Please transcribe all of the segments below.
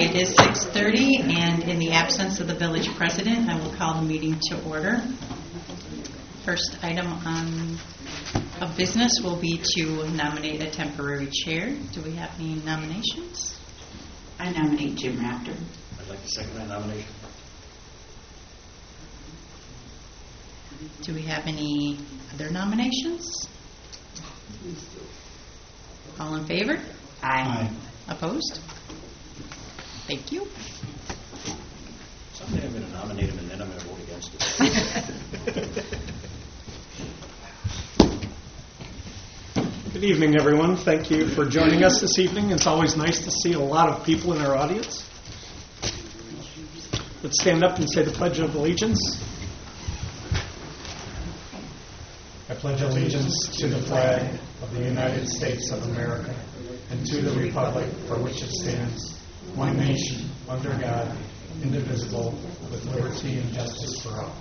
It is 6:30, and in the absence of the village president, I will call the meeting to order. First item of business will be to nominate a temporary chair. Do we have any nominations? I nominate Jim Raptor. I'd like to second that nomination. Do we have any other nominations? All in favor? Aye. Opposed? Thank you. Someday I'm going to nominate him and then I'm going to vote against it. Good evening, everyone. Thank you for joining us this evening. It's always nice to see a lot of people in our audience. Let's stand up and say the Pledge of Allegiance. I pledge allegiance to the flag of the United States of America and to the republic for which it stands, one nation, under God, indivisible, with liberty and justice for all.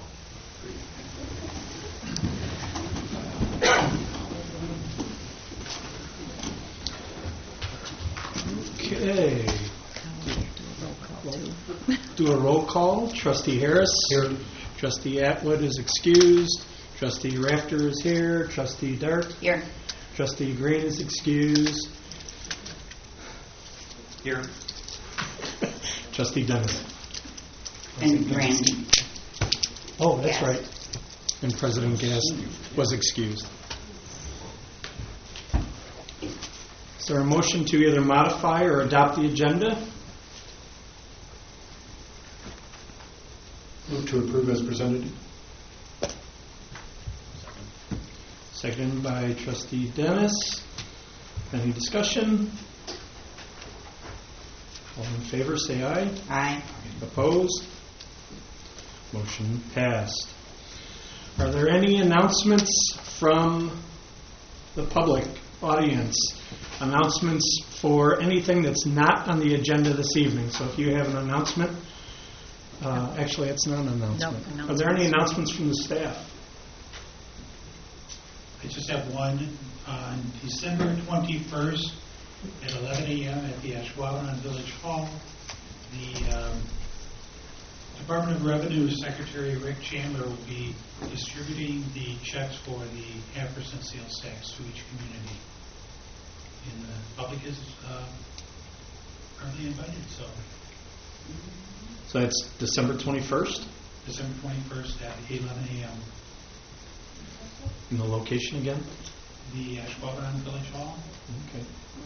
Okay. Do a roll call. Trustee Harris. Here. Trustee Atwood is excused. Trustee Rafter is here. Trustee Dark. Here. Trustee Green is excused. Here. Trustee Dennis. And Randy. Oh, that's Yes. right. And President Gass was excused. Is there a motion to either modify or adopt the agenda? Move to approve as presented. Seconded by Trustee Dennis. Any discussion? All in favor, say aye. Aye. Opposed? Motion passed. Are there any announcements from the public audience? Announcements for anything that's not on the agenda this evening. So if you have an announcement, actually it's not an announcement. No, Are there any announcements from the staff? I just have one. On December 21st at 11 a.m. at the Ashwaubenon Village Hall, the Department of Revenue Secretary Rick Chandler will be distributing the checks for the 0.5% sales tax to each community. And the public is currently invited, So that's December 21st? December 21st at 11 a.m. And the location again? The Ashwaubenon Village Hall. Okay.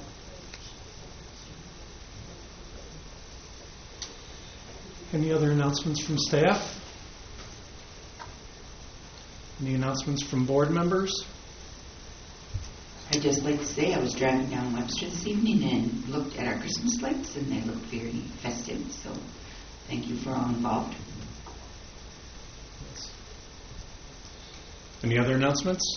Any other announcements from staff? Any announcements from board members? I'd just like to say I was driving down Webster this evening and looked at our Christmas lights, and they looked very festive. So thank you for all involved. Any other announcements?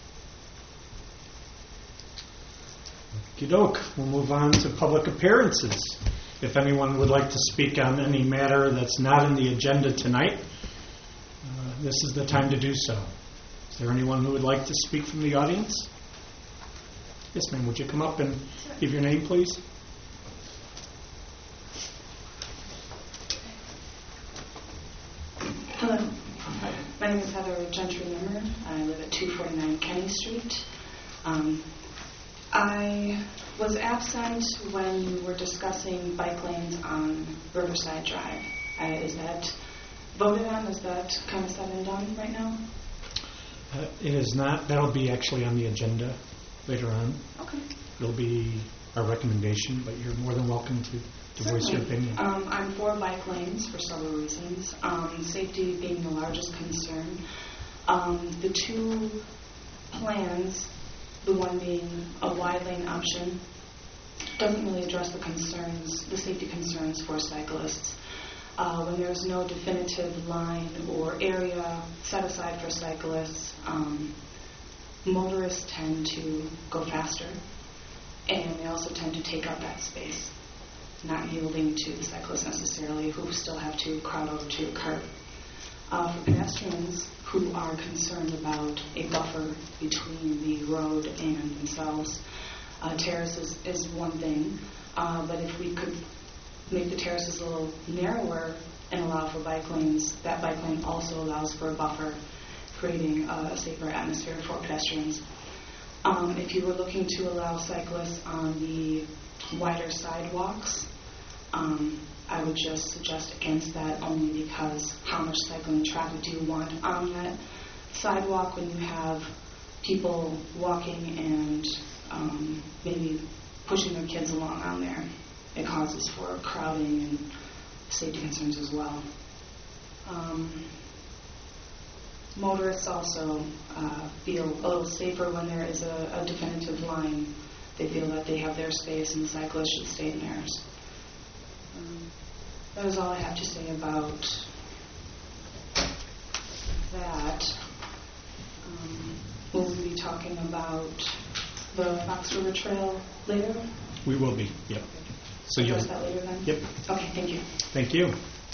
Okey-doke. We'll move on to public appearances. If anyone would like to speak on any matter that's not in the agenda tonight, this is the time to do so. Is there anyone who would like to speak from the audience? Yes, ma'am. Would you come up and give your name, please? Hello. My name is Heather Gentry-Limmer. I live at 249 Kenny Street. I was absent when you were discussing bike lanes on Riverside Drive. Is that voted on? Is that kind of said and done right now? It is not. That'll be actually on the agenda later on. Okay. It'll be our recommendation, but you're more than welcome to voice your opinion. I'm for bike lanes for several reasons. Safety being the largest concern. The two plans, the one being a wide lane option, doesn't really address the safety concerns for cyclists. When there's no definitive line or area set aside for cyclists, motorists tend to go faster, and they also tend to take up that space, not yielding to the cyclists necessarily, who still have to crowd over to a curb. For pedestrians who are concerned about a buffer between the road and themselves, terraces is one thing, but if we could make the terraces a little narrower and allow for bike lanes, that bike lane also allows for a buffer, creating a safer atmosphere for pedestrians. If you were looking to allow cyclists on the wider sidewalks, I would just suggest against that, only because how much cycling traffic do you want on that sidewalk when you have people walking and maybe pushing their kids along on there? It causes for crowding and safety concerns as well. Motorists also feel a little safer when there is a definitive line. They feel that they have their space and the cyclists should stay in theirs. That is all I have to say about that. Will we be talking about the Fox River Trail later? We will be, yep. So Address that later then? Yep. Okay, thank you. Thank you.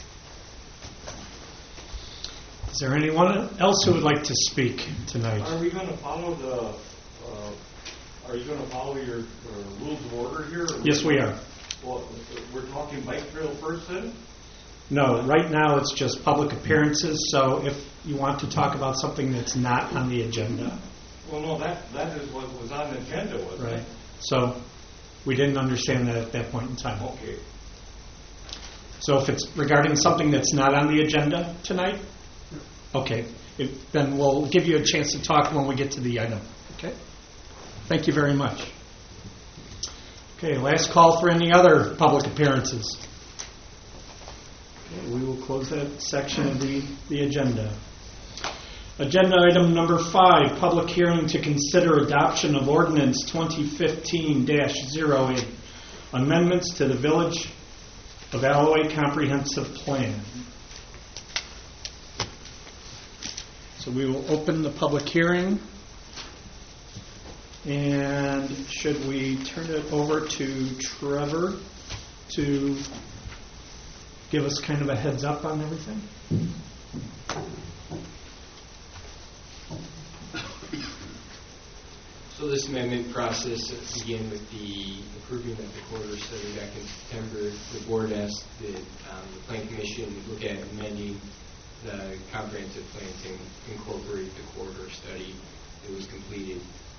Is there anyone else who would like to speak tonight? Are we going to follow are you going to follow your rules of order here? Yes, we are. Well, we're talking bike trail first then? No, right now it's just public appearances, so if you want to talk about something that's not on the agenda. Well, no, that is what was on the agenda, wasn't Right. it? So we didn't understand that at that point in time. Okay. So if it's regarding something that's not on the agenda tonight, okay, then we'll give you a chance to talk when we get to the item. Okay? Thank you very much. Okay, last call for any other public appearances. Okay, we will close that section of the agenda. Agenda item number 5, public hearing to consider adoption of ordinance 2015-08, amendments to the Village of Alloway Comprehensive Plan. So we will open the public hearing, and should we turn it over to Trevor to give us kind of a heads up on everything? So this amendment process began with the approving of the corridor study back in September. The board asked the Plan Commission to look at amending the comprehensive plan to incorporate the corridor study that was completed.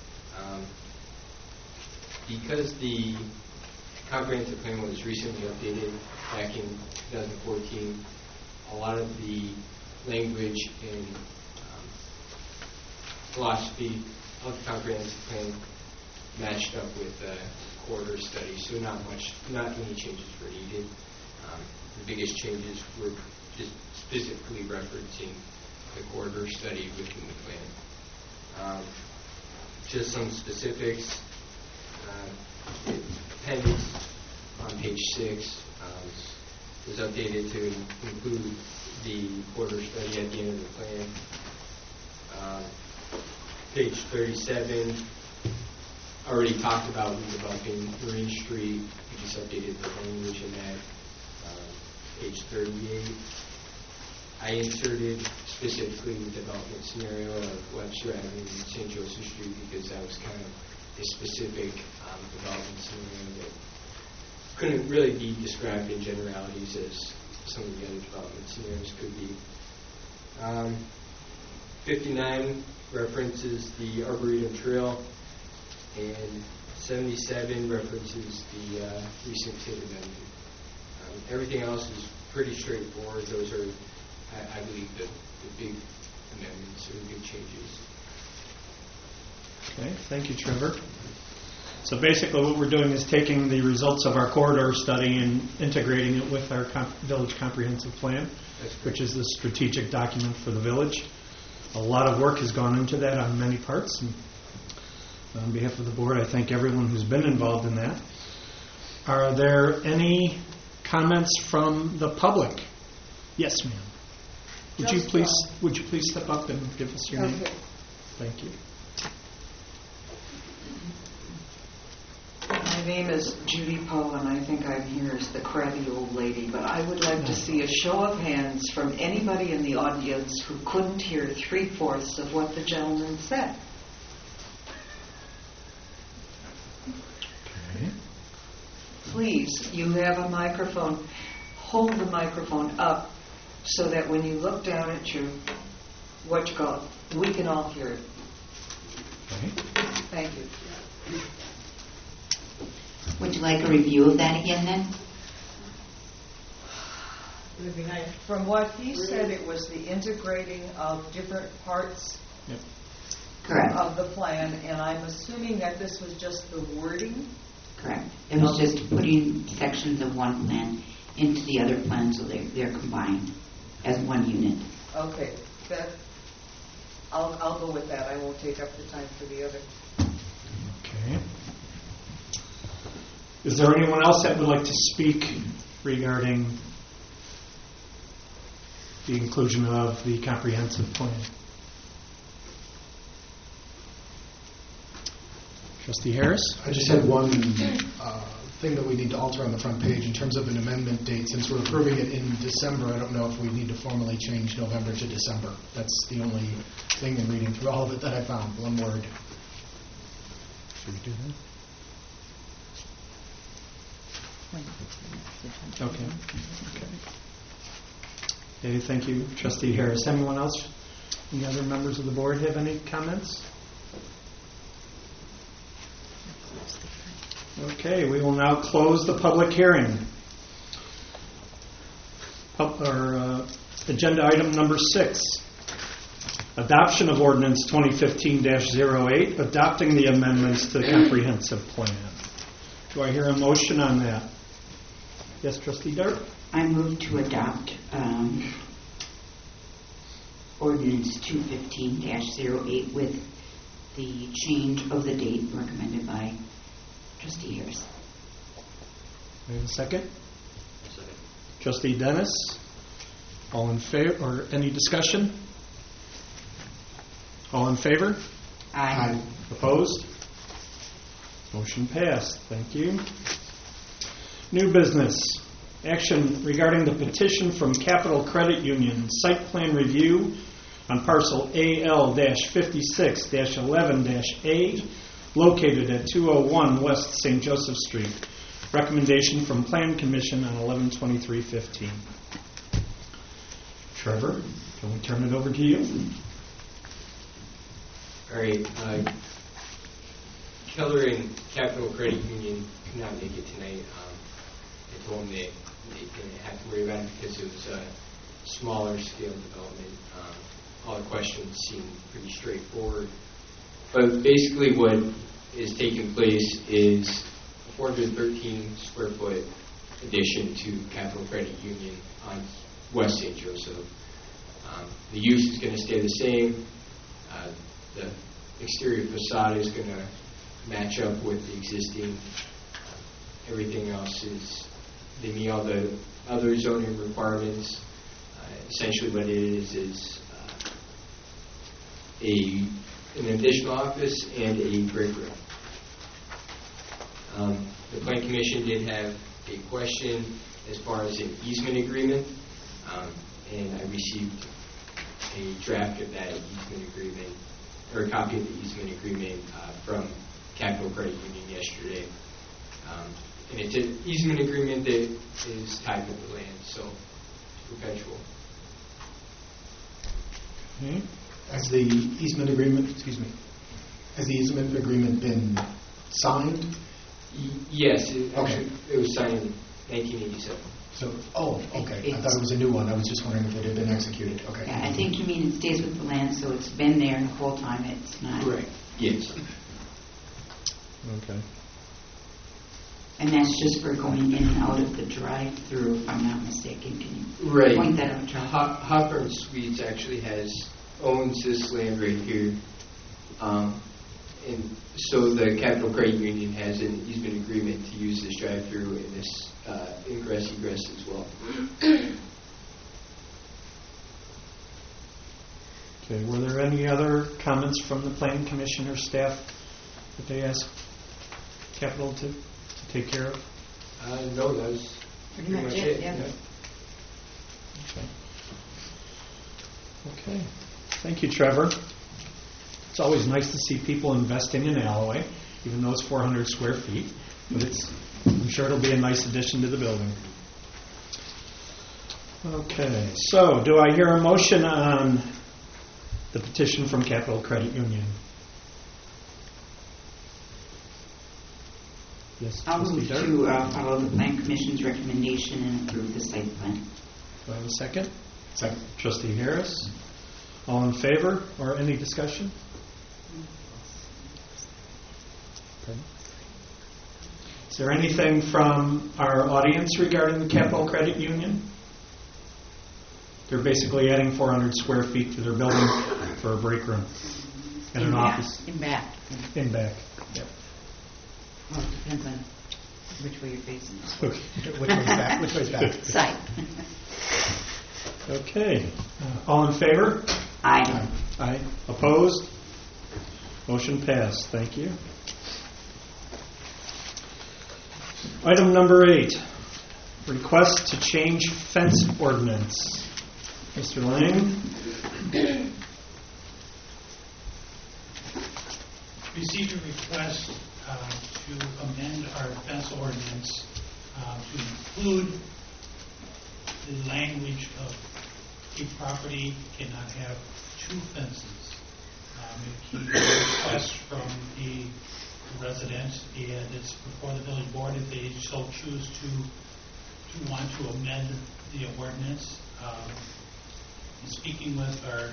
Because the comprehensive plan was recently updated back in 2014, a lot of the language and philosophy of the comprehensive plan matched up with the corridor study, so not many changes were needed. The biggest changes were just specifically referencing the corridor study within the plan. Just some specifics. The appendix on page 6 was updated to include the corridor study at the end of the plan. Page 37 already talked about redeveloping Marine Street. We just updated the language in that. Page 38, I inserted specifically the development scenario of Webster Avenue and St. Joseph Street because that was kind of a specific development scenario that couldn't really be described in generalities as some of the other development scenarios could be. 59 references the Arboretum Trail, and 77 references the recent TID amendment. Everything else is pretty straightforward. Those are, I believe, the big amendments or the big changes. Okay, thank you, Trevor. So basically what we're doing is taking the results of our corridor study and integrating it with our village comprehensive plan, which is the strategic document for the village. A lot of work has gone into that on many parts, and on behalf of the board, I thank everyone who's been involved in that. Are there any comments from the public? Yes, ma'am. Would you please step up and give us your name? Thank you. My name is Judy Poe, and I think I'm here as the crabby old lady, but I would like to see a show of hands from anybody in the audience who couldn't hear 3/4 of what the gentleman said. Okay. please, you have a microphone. Hold the microphone up so that when you look down at your, what you call it, we can all hear it. Okay. Thank you. Would you like a review of that again then? It would be nice. From what he said, it was the integrating of different parts Yep. Correct. of the plan, and I'm assuming that this was just the wording. Correct. It was just putting sections of one plan into the other plan so they're combined as one unit. Okay, that, I'll go with that. I won't take up the time for the other. Okay. Is there anyone else that would like to speak regarding the inclusion of the comprehensive plan? Trustee Harris? I just had one thing that we need to alter on the front page in terms of an amendment date. Since we're approving it in December, I don't know if we need to formally change November to December. That's the only thing in reading through all of it that I found. One word. Should we do that? Okay. Okay, thank you, Trustee Harris. Anyone else? Any other members of the board have any comments? Okay, we will now close the public hearing. Agenda item number 6, adoption of ordinance 2015-08, adopting the amendments to the comprehensive plan. Do I hear a motion on that? Yes, Trustee Dart? I move to adopt ordinance 215-08 with the change of the date recommended by Trustee Harris. We have a second? Trustee Dennis? All in favor, or any discussion? All in favor? Aye. Opposed? Motion passed. Thank you. New business. Action regarding the petition from Capital Credit Union, site plan review on parcel AL-56-11-A, located at 201 West St. Joseph Street. Recommendation from Plan Commission on 11/23/15. Trevor, can we turn it over to you? All right. Keller and Capital Credit Union could not make it tonight. I told them they didn't have to worry about it because it was a smaller scale development. All the questions seemed pretty straightforward. But basically what is taking place is a 413 square foot addition to Capital Credit Union on West St. Joseph. The use is going to stay the same. The exterior facade is going to match up with the existing. Everything else they meet all the other zoning requirements. Essentially what it is an additional office and a break room. The Plan Commission did have a question as far as an easement agreement, and I received a draft of that easement agreement, or a copy of the easement agreement from Capital Credit Union yesterday. And it's an easement agreement that is tied with the land, so it's perpetual. Okay. Has the easement agreement, has the easement agreement been signed? Yes, it was signed in 1987. So, okay. I thought it was a new one. I was just wondering if it had been executed. Okay. Yeah, I think you mean it stays with the land, so it's been there the whole time. It's not. Right. Yes. Okay. And that's just for going in and out of the drive-through, if I'm not mistaken. Can you point that out, Charlie? Hawthorne Suites actually owns this land right here. And so the Capital Credit Union has an easement agreement to use this drive-through and this ingress-egress as well. Okay, were there any other comments from the Planning Commission or staff that they asked Capital to take care of? No, that was pretty much it. Yeah. Okay. Thank you, Trevor. It's always nice to see people investing in Alloway, even though it's 400 square feet, but it's I'm sure it'll be a nice addition to the building. Okay, so do I hear a motion on the petition from Capital Credit Union? Yes, I'll trustee move Dart? to follow the Plan Commission's recommendation and approve the site plan. Do I have a second? Second. Trustee Harris? All in favor or any discussion? Okay. Is there anything from our audience regarding the Capital Credit Union? They're basically adding 400 square feet to their building for a break room and an office In back. in back. Yep. Well, it depends on which way you're facing. Okay. Which way's back? Which way's back? Side. Okay. All in favor? Aye. Aye. Opposed? Motion passed. Thank you. Item number 8, request to change fence ordinance. Mr. Lang? Received a request to amend our fence ordinance to include the language of a property cannot have 2 fences. It came a request from the resident, and it's before the village board if they so choose to want to amend the ordinance. In speaking with our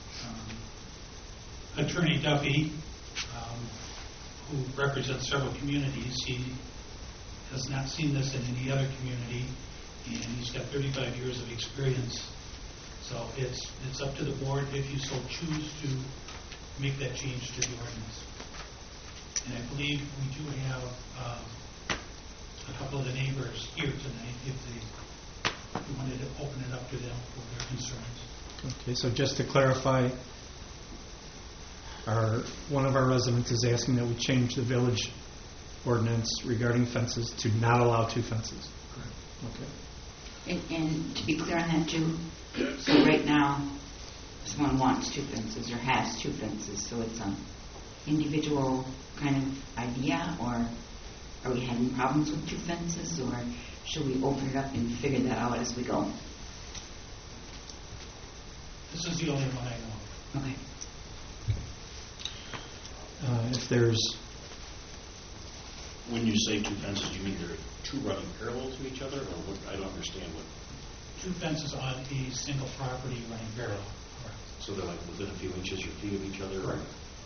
attorney Duffy, who represents several communities, he has not seen this in any other community, and he's got 35 years of experience. So it's up to the board if you so choose to make that change to the ordinance. And I believe we do have a couple of the neighbors here tonight if we wanted to open it up to them for their concerns. Okay, so just to clarify, one of our residents is asking that we change the village ordinance regarding fences to not allow 2 fences. Correct. Okay. And to be clear on that too, so right now, someone wants 2 fences or has 2 fences, so it's an individual kind of idea, or are we having problems with 2 fences, or should we open it up and figure that out as we go? This is the only one I know of. Okay. If there's, When you say 2 fences, you mean there are 2 running parallel to each other, or what? I don't understand what. 2 fences on a single property running parallel. Correct. So they're like within a few inches or feet of each other? Correct.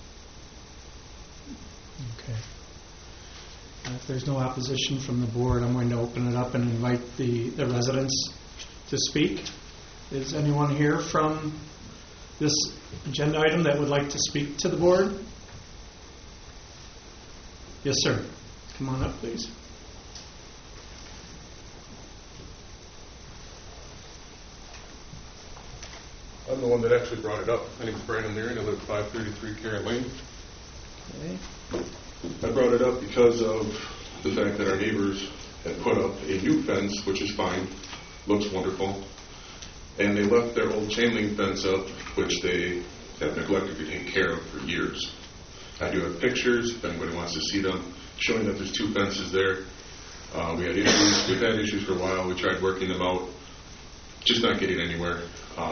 okay. If there's no opposition from the board, I'm going to open it up and invite the residents to speak. Is anyone here from this agenda item that would like to speak to the board? Yes, sir. Come on up, please. I'm the one that actually brought it up. My name is Brandon Leary, and I live at 533 Karen Lane. Okay. I brought it up because of the fact that our neighbors had put up a new fence, which is fine, looks wonderful, and they left their old chain link fence up, which they have neglected to take care of for years. I do have pictures, if anybody wants to see them, showing that there's 2 fences there. We've had issues for a while. We tried working them out, just not getting anywhere.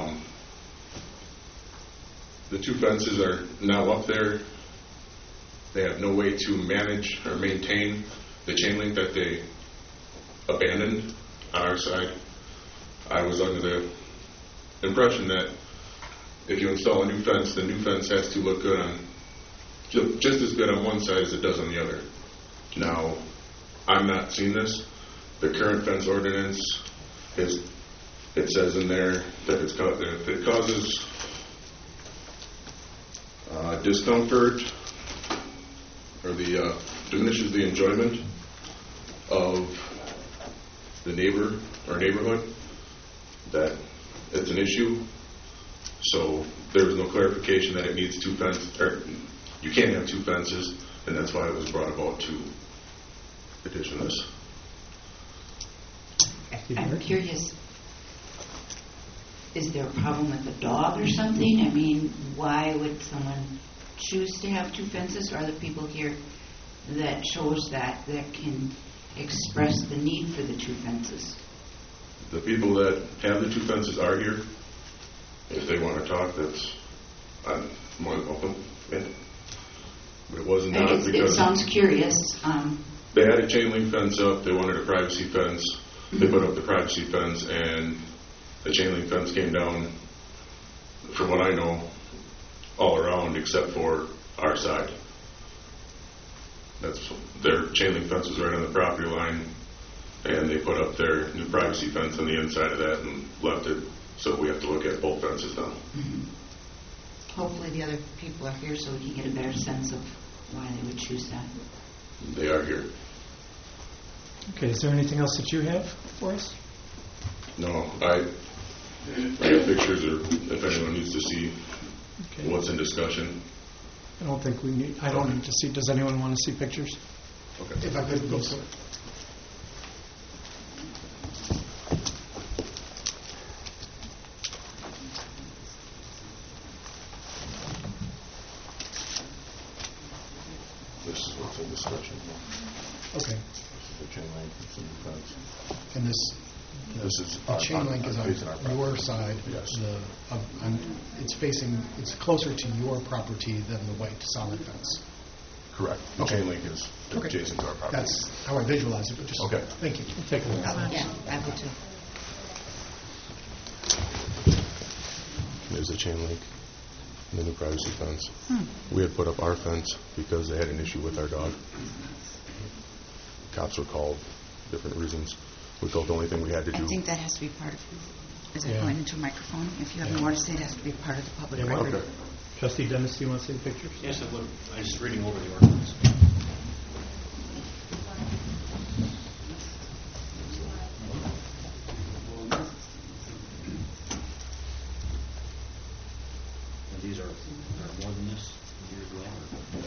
The 2 fences are now up there. They have no way to manage or maintain the chain link that they abandoned on our side. I was under the impression that if you install a new fence, the new fence has to look good on just as good on one side as it does on the other. Now, I'm not seeing this. The current fence ordinance it says in there that if it causes discomfort or diminishes the enjoyment of the neighbor or neighborhood, that it's an issue. So there was no clarification that it needs 2 fences, or you can't have 2 fences, and that's why it was brought about to petition this. I'm curious, is there a problem with the dog or something? I mean, why would someone choose to have 2 fences? Or are there people here that shows that can expressed the need for the two fences? The people that have the two fences are here. If they want to talk, I'm more than welcome. Yeah. But it wasn't done It because sounds curious. they had a chain link fence up. They wanted a privacy fence. They put up the privacy fence, and the chain link fence came down, from what I know, all around except for our side. Their chain link fence was right on the property line, and they put up their new privacy fence on the inside of that and left it. So we have to look at both fences now. Mm-hmm. Hopefully the other people are here so we can get a better sense of why they would choose that. They are here. Okay, is there anything else that you have for us? No, I have pictures, or if anyone needs to see Okay. what's in discussion. I don't think we need, I don't need to see, does anyone want to see pictures? Okay. If I could go for it. This is what's in discussion. Okay. This is the chain link, this is the fence. And This is the chain link is facing our on property. your side. Yes. It's closer to your property than the white solid fence. Correct. The Okay. chain link is Okay. adjacent to our property. That's how I visualize it, but just, Okay. thank you. We'll take a look. Yeah, I would too. There's a chain link, and the new privacy fence. We had put up our fence because they had an issue with our dog. Cops were called, different reasons. We felt the only thing we had to I do. think that has to be part of, is it Yeah. going into a microphone? If you have more to say, it has to be part of the public Yeah, record. Okay. Trustee Dennis, do you want to see the pictures? Yes, I would. I'm just reading over the ordinance. And these are more than this, years long.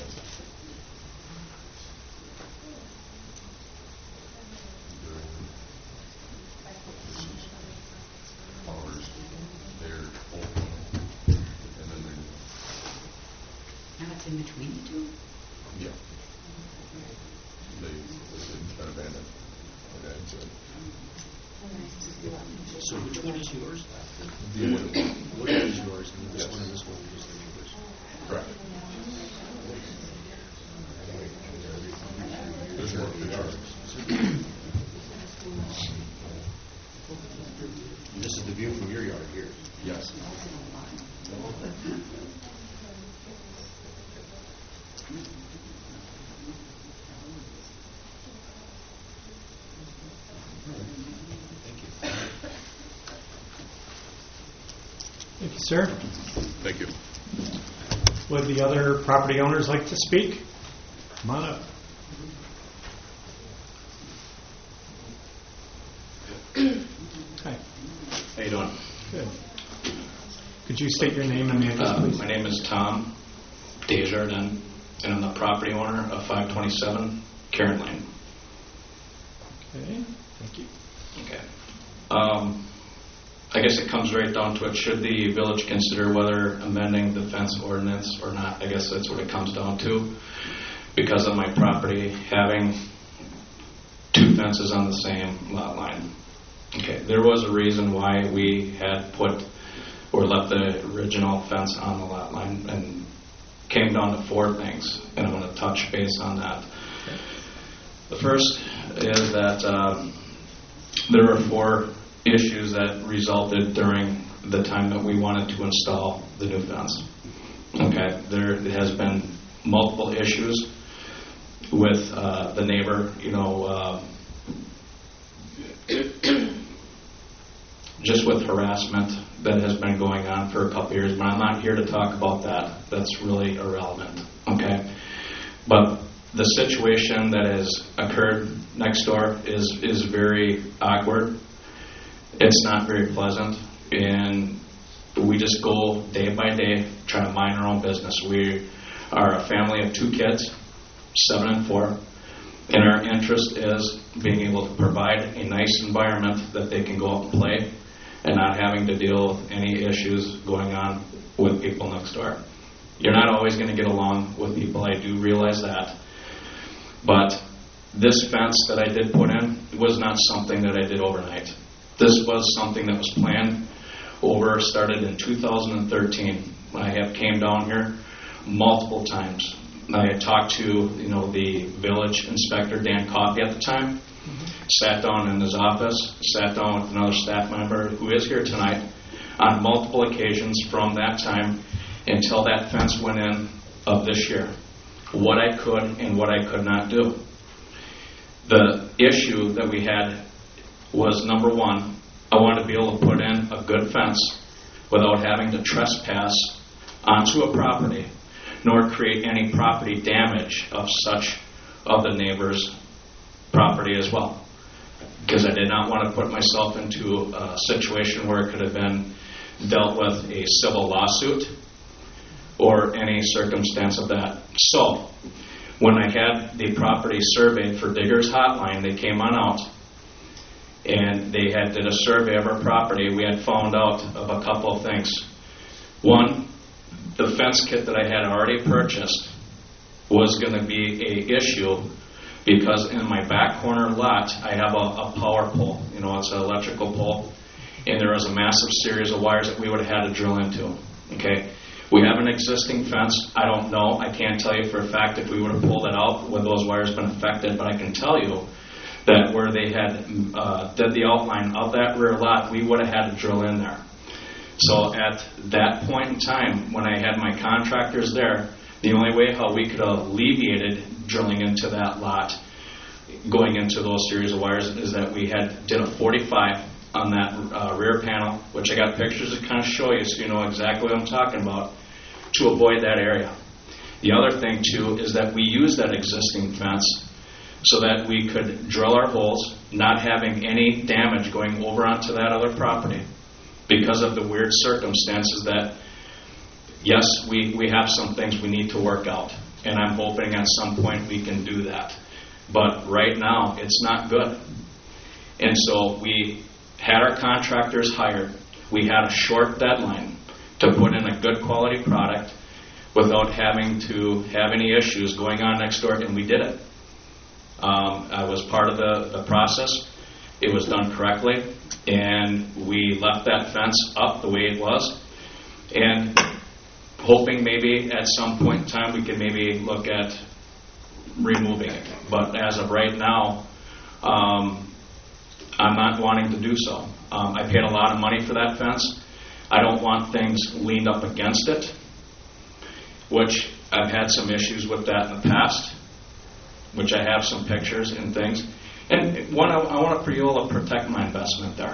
Ours, they're open, and then Now it's in between the two? yeah. They've been abandoned. And that's it. So which one is yours? The wooden one. Which one is yours? And this Yes. one and this one is the neighbor's? Correct. There's more pictures. This is the view from your yard here. Yes. Thank you, sir. Thank you. Would the other property owners like to speak? Come on up. Hi. How you doing? Good. Could you state your name and address, please? My name is Tom Desjardins, and I'm the property owner of 527 Karen Lane. Okay, thank you. Okay. I guess it comes right down to it. Should the village consider whether amending the fence ordinance or not? I guess that's what it comes down to. Because of my property having two fences on the same lot line. Okay, there was a reason why we had put or left the original fence on the lot line, and came down to four things, and I'm going to touch base on that. The first is that there were four issues that resulted during the time that we wanted to install the new fence. Okay, there has been multiple issues with the neighbor, just with harassment that has been going on for a couple years, but I'm not here to talk about that. That's really irrelevant, okay? But the situation that has occurred next door is very awkward. It's not very pleasant, and we just go day by day, try to mind our own business. We are a family of two kids, 7 and 4, and our interest is being able to provide a nice environment that they can go out and play and not having to deal with any issues going on with people next door. You're not always going to get along with people, I do realize that. But this fence that I did put in was not something that I did overnight. This was something that was planned started in 2013. I have came down here multiple times. I had talked to the village inspector, Dan Coffey, at the time, sat down in his office, sat down with another staff member who is here tonight on multiple occasions from that time until that fence went in of this year, what I could and what I could not do. The issue that we had was, number one, I wanted to be able to put in a good fence without having to trespass onto a property, nor create any property damage of the neighbor's property as well. Because I did not want to put myself into a situation where it could have been dealt with a civil lawsuit or any circumstance of that. So, when I had the property surveyed for Diggers Hotline, they came on out and they did a survey of our property. We had found out of a couple of things. One, the fence kit that I had already purchased was going to be an issue because in my back corner lot, I have a power pole. It's an electrical pole, and there was a massive series of wires that we would have had to drill into. Okay, we have an existing fence. I don't know. I can't tell you for a fact if we would have pulled it out, would those wires been affected, but I can tell you that where they had did the outline of that rear lot, we would have had to drill in there. So at that point in time, when I had my contractors there, the only way how we could have alleviated drilling into that lot, going into those series of wires, is that we did a 45 on that rear panel, which I got pictures to kind of show you so you know exactly what I'm talking about, to avoid that area. The other thing, too, is that we used that existing fence so that we could drill our holes, not having any damage going over onto that other property because of the weird circumstances that, yes, we have some things we need to work out, and I'm hoping at some point we can do that. But right now, it's not good. And so we had our contractors hired. We had a short deadline to put in a good quality product without having to have any issues going on next door, and we did it. I was part of the process. It was done correctly, and we left that fence up the way it was, and hoping maybe at some point in time we can maybe look at removing it. But as of right now, I'm not wanting to do so. I paid a lot of money for that fence. I don't want things leaned up against it, which I've had some issues with that in the past, which I have some pictures and things. And I want to be able to protect my investment there.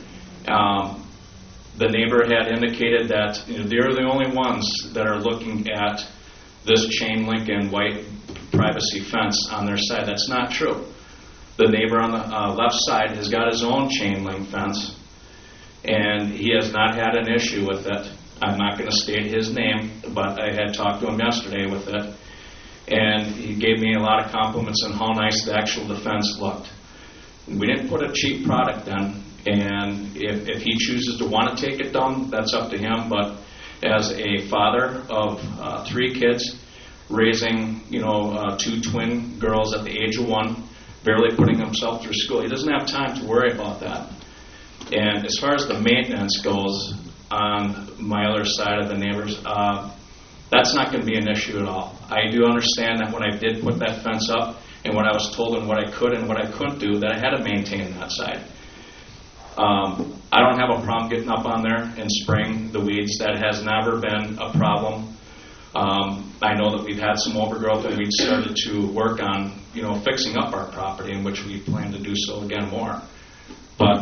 The neighbor had indicated that they're the only ones that are looking at this chain link and white privacy fence on their side. That's not true. The neighbor on the left side has got his own chain link fence, and he has not had an issue with it. I'm not going to state his name, but I had talked to him yesterday with it, and he gave me a lot of compliments on how nice the actual defense looked. We didn't put a cheap product in, and if he chooses to want to take it down, that's up to him. But as a father of 3 kids, raising 2 twin girls at the age of 1, barely putting himself through school, he doesn't have time to worry about that. And as far as the maintenance goes on my other side of the neighbors, that's not going to be an issue at all. I do understand that when I did put that fence up and what I was told and what I could and what I couldn't do, that I had to maintain that side. I don't have a problem getting up on there and spraying the weeds. That has never been a problem. I know that we've had some overgrowth and we've started to work on, fixing up our property, in which we plan to do so again more. But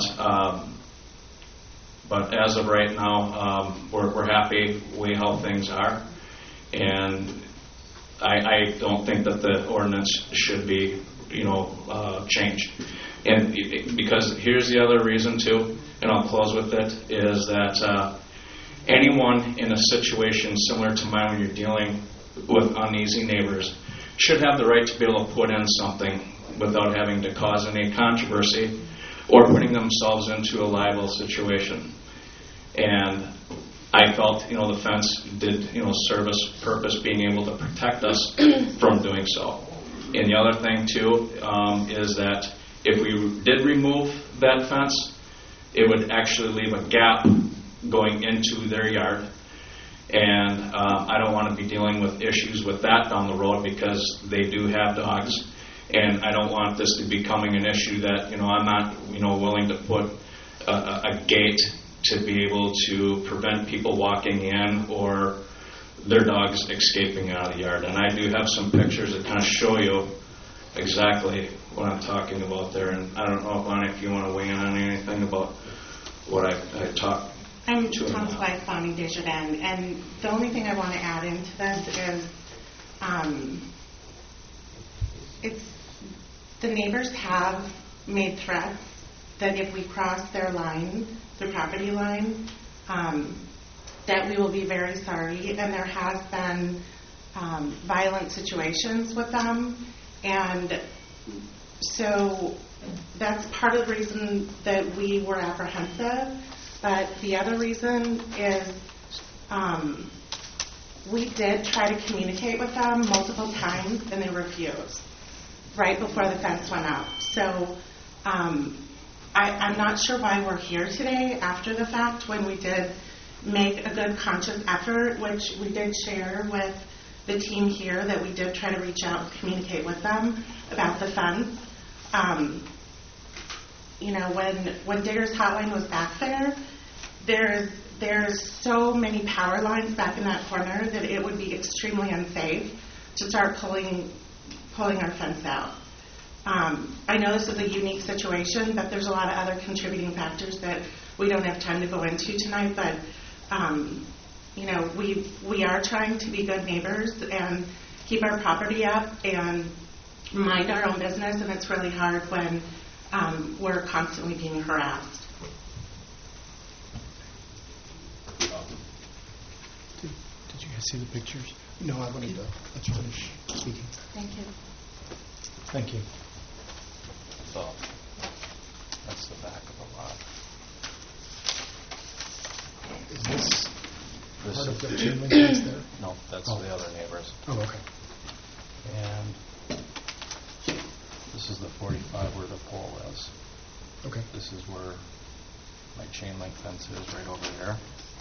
as of right now, we're happy the way how things are, and I don't think that the ordinance should be, changed. And because here's the other reason too, and I'll close with it, is that anyone in a situation similar to mine, when you're dealing with uneasy neighbors, should have the right to be able to put in something without having to cause any controversy or putting themselves into a liable situation. And I felt, the fence did, serve its purpose, being able to protect us from doing so. And the other thing too is that if we did remove that fence, it would actually leave a gap going into their yard. And I don't want to be dealing with issues with that down the road because they do have dogs. And I don't want this to be becoming an issue that, I'm not, willing to put a gate to be able to prevent people walking in or their dogs escaping out of the yard. And I do have some pictures that kind of show you exactly what I'm talking about there. And I don't know, Bonnie, if you want to weigh in on anything about what I talked I'm to. Councilwife Bonnie Desjardins, and the only thing I want to add into this is it's the neighbors have made threats that if we cross their property line, that we will be very sorry. And there has been violent situations with them. And so that's part of the reason that we were apprehensive. But the other reason is we did try to communicate with them multiple times, and they refused right before the fence went up. So I'm not sure why we're here today after the fact when we did make a good conscious effort, which we did share with the team here, that we did try to reach out and communicate with them about the fence. When Digger's Hotline was back there's so many power lines back in that corner that it would be extremely unsafe to start pulling our fence out. I know this is a unique situation, but there's a lot of other contributing factors that we don't have time to go into tonight. But we are trying to be good neighbors and keep our property up and mind our own business, and it's really hard when we're constantly being harassed. Did you guys see the pictures? No, I wanted to let you finish speaking. Thank you. Thank you. So that's the back of the lot. Is this This part is of the chain link fence there? No, that's Oh. the other neighbors. Oh, okay. And this is the 45 where the pole is. Okay. This is where my chain link fence is, right over there.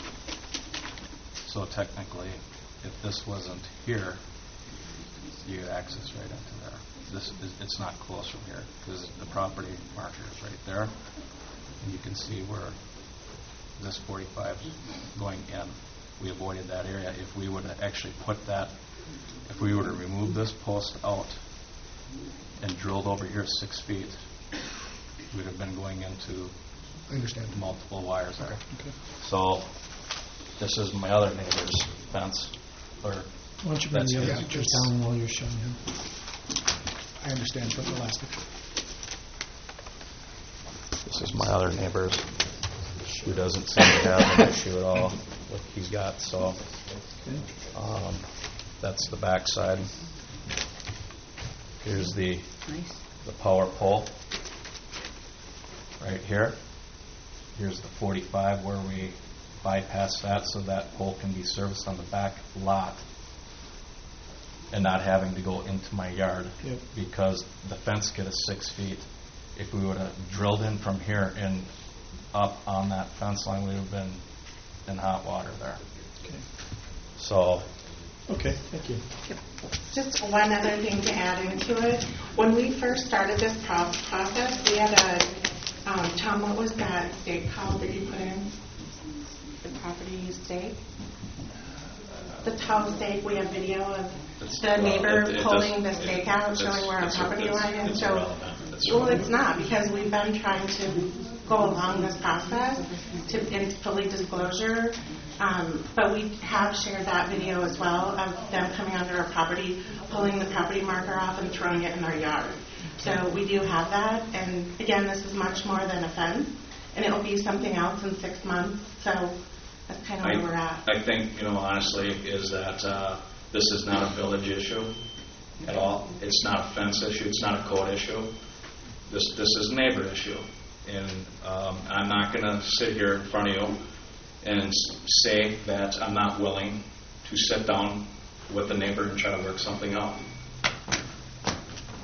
So technically, if this wasn't here, you could access right into there. It's not close from here because the property marker is right there, and you can see where this 45 is going in. We avoided that area. If we would have actually if we were to remove this post out and drilled over here 6 feet, we'd have been going into multiple wires there. Okay. So this is my other neighbor's fence. Why don't you bring the other pictures down while you're showing him? I understand from the last picture. This is my other neighbor's, who doesn't seem to have an issue at all with what he's got. So that's the back side. Here's the power pole right here. Here's the 45 where we bypass that so that pole can be serviced on the back lot and not having to go into my yard. Yep. Because the fence gets us 6 feet. If we would have drilled in from here and up on that fence line, we would have been in hot water there. Okay. So. Okay, thank you. Just one other thing to add into it. When we first started this process, we had Tom, what was that stake called that you put in? The property stake? The tall stake. We have video of the neighbor pulling the stake out, showing where our property line is. Well, it's not, because we've been trying to go along this process in fully disclosure. But we have shared that video as well of them coming onto our property, pulling the property marker off and throwing it in our yard. So we do have that. And again, this is much more than a fence, and it will be something else in 6 months. So that's kind of where we're at. I think, honestly, is that this is not a village issue at all. It's not a fence issue. It's not a code issue. This is a neighbor issue. And I'm not going to sit here in front of you and say that I'm not willing to sit down with the neighbor and try to work something out.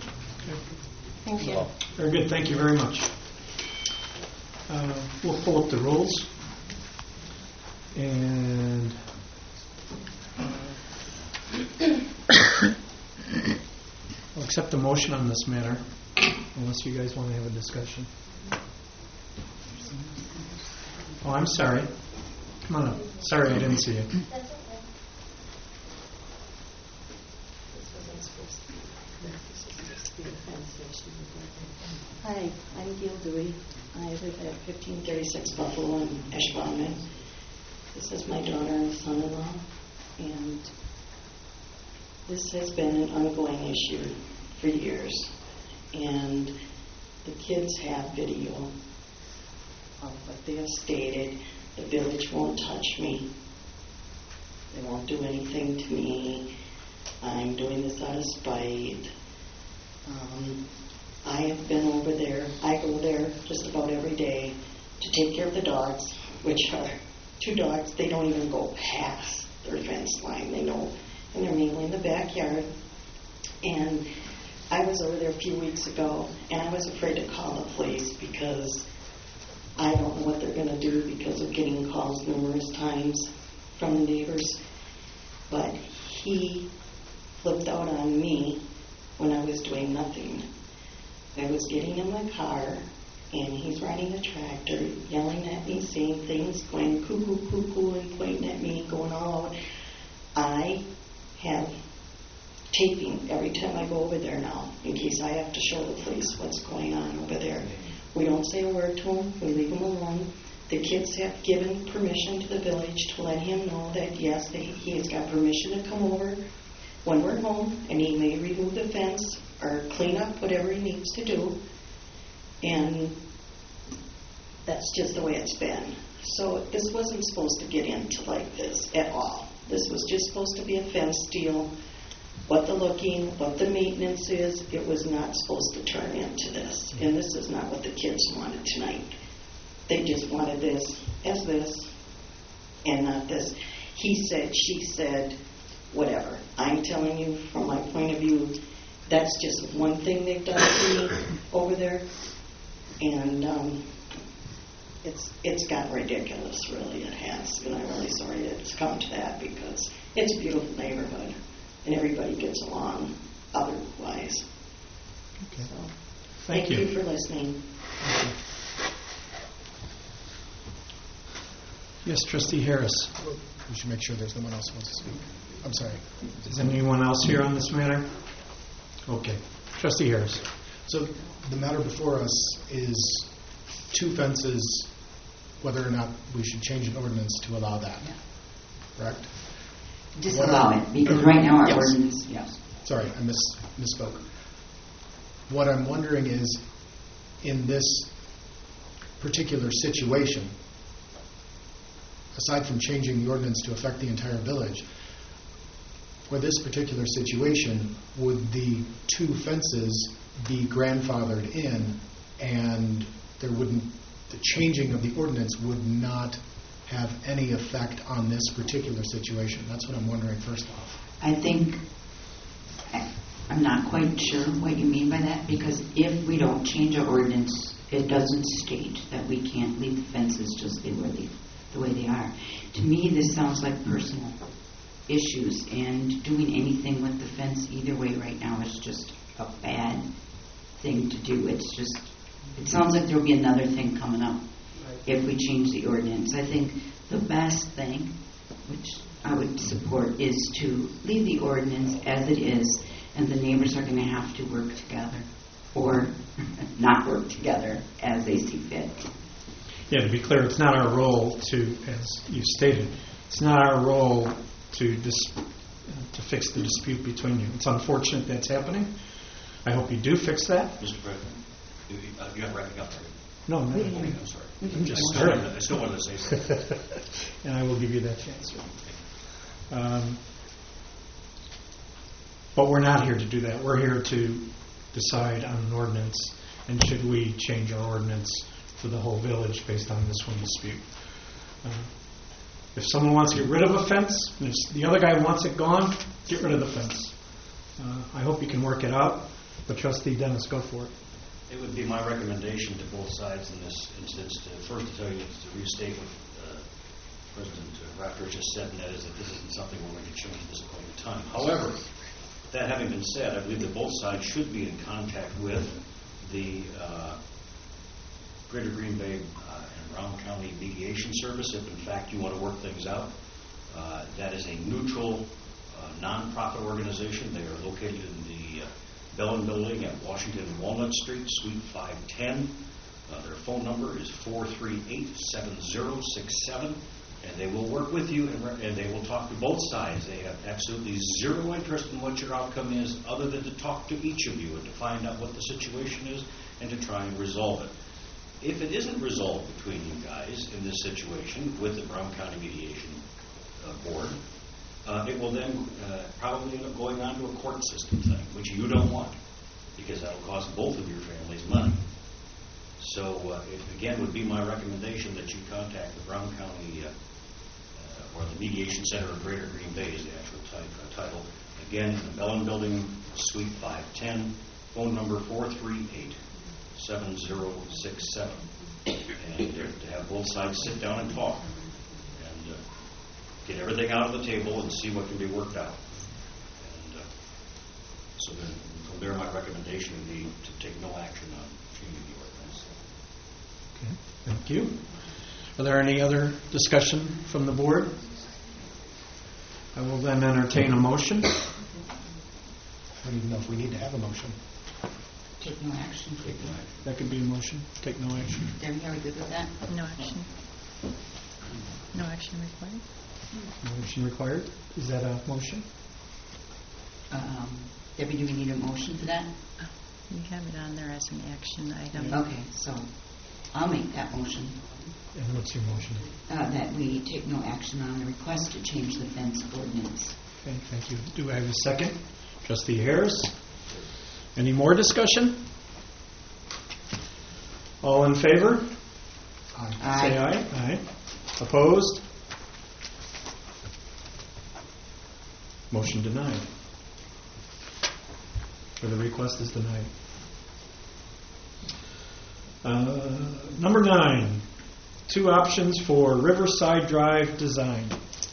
Thank you. Very good, thank you very much. We'll pull up the rules. And I'll accept a motion on this matter, unless you guys want to have a discussion. Oh, I'm sorry. Come on up. Sorry, I didn't see you. Hi, I'm Gail Dewey. I live at 1536 Buffalo in Ashwaubenon. This is my daughter and son-in-law, and this has been an ongoing issue for years. And the kids have video of what they have stated. The village won't touch me. They won't do anything to me. I'm doing this out of spite. I have been over there. I go there just about every day to take care of the dogs, which are 2 dogs. They don't even go past their fence line. They know, and they're mainly in the backyard. And I was over there a few weeks ago, and I was afraid to call the police because I don't know what they're going to do because of getting calls numerous times from the neighbors. But he flipped out on me when I was doing nothing. I was getting in my car, and he's riding a tractor, yelling at me, saying things, going cuckoo, cuckoo, and pointing at me, going all out. I have taping every time I go over there now, in case I have to show the police what's going on over there. We don't say a word to him. We leave him alone. The kids have given permission to the village to let him know that, yes, he has got permission to come over when we're home, and he may remove the fence or clean up whatever he needs to do. And that's just the way it's been. So this wasn't supposed to get into like this at all. This was just supposed to be a fence deal. What the looking, what the maintenance is, it was not supposed to turn into this. And this is not what the kids wanted tonight. They just wanted this as this and not this. He said, she said, whatever. I'm telling you from my point of view, that's just one thing they've done to me over there. And it's gotten ridiculous, really, it has. And I'm really sorry it's come to that because it's a beautiful neighborhood and everybody gets along otherwise. Okay. So, Thank you. Thank you for listening. Yes, Trustee Harris. We should make sure there's no one else who wants to speak. I'm sorry. Is anyone else here on this matter? Okay. Trustee Harris. So the matter before us is 2 fences, whether or not we should change an ordinance to allow that. Yeah. Correct? Disallow it, because right now our Yes. ordinance, yes. Sorry, I misspoke. What I'm wondering is, in this particular situation, aside from changing the ordinance to affect the entire village, for this particular situation, would the 2 fences be grandfathered in, and the changing of the ordinance would not have any effect on this particular situation? That's what I'm wondering first off. I think, I'm not quite sure what you mean by that, because if we don't change our ordinance, it doesn't state that we can't leave the fences just the way they are. To me, this sounds like personal issues, and doing anything with the fence either way right now is just a bad thing to do. It sounds like there'll be another thing coming up if we change the ordinance. I think the best thing, which I would support, is to leave the ordinance as it is, and the neighbors are going to have to work together or not work together as they see fit. Yeah, to be clear, it's not our role to, as you stated, it's not our role to fix the dispute between you. It's unfortunate that's happening. I hope you do fix that. Mr. President, you got wrapping up, right? No, I'm sorry. I'm just starting. I still wanted to say something. And I will give you that chance. But we're not here to do that. We're here to decide on an ordinance, and should we change our ordinance for the whole village based on this one dispute. If someone wants to get rid of a fence, and if the other guy wants it gone, get rid of the fence. I hope you can work it out. But Trustee Dennis, go for it. It would be my recommendation to both sides in this instance first to tell you to restate what President Raptor just said, and that is that this isn't something we're going to change at this point in time. However, that having been said, I believe that both sides should be in contact with the Greater Green Bay and Brown County Mediation Service if, in fact, you want to work things out. That is a neutral, nonprofit organization. They are located in the Bellin Building at Washington and Walnut Street, Suite 510. Their phone number is 438-7067, and they will work with you and they will talk to both sides. They have absolutely zero interest in what your outcome is other than to talk to each of you and to find out what the situation is and to try and resolve it. If it isn't resolved between you guys in this situation with the Brown County Mediation Board, it will then probably end up going on to a court system thing, which you don't want, because that will cost both of your families money. So it, again, would be my recommendation that you contact the Brown County or the Mediation Center of Greater Green Bay is the actual title. Again, in the Bellin Building, Suite 510, phone number 438-7067. And to have both sides sit down and talk and get everything out of the table and see what can be worked out. And so then from there, my recommendation would be to take no action on changing the ordinance. Okay, thank you. Are there any other discussion from the board? I will then entertain a motion. I don't even know if we need to have a motion. Take no action. That could be a motion. Take no action. Debbie, are we good with that? No action. No action required. Motion required. Is that a motion? Debbie, do we need a motion for that? You have it on there as an action item. Okay, so I'll make that motion. And what's your motion? That we take no action on the request to change the fence ordinance. Okay, thank you. Do I have a second? Trustee Harris? Any more discussion? All in favor? Aye. Say aye. Aye. Opposed? Motion denied. Or the request is denied. Number 9, 2 options for Riverside Drive design.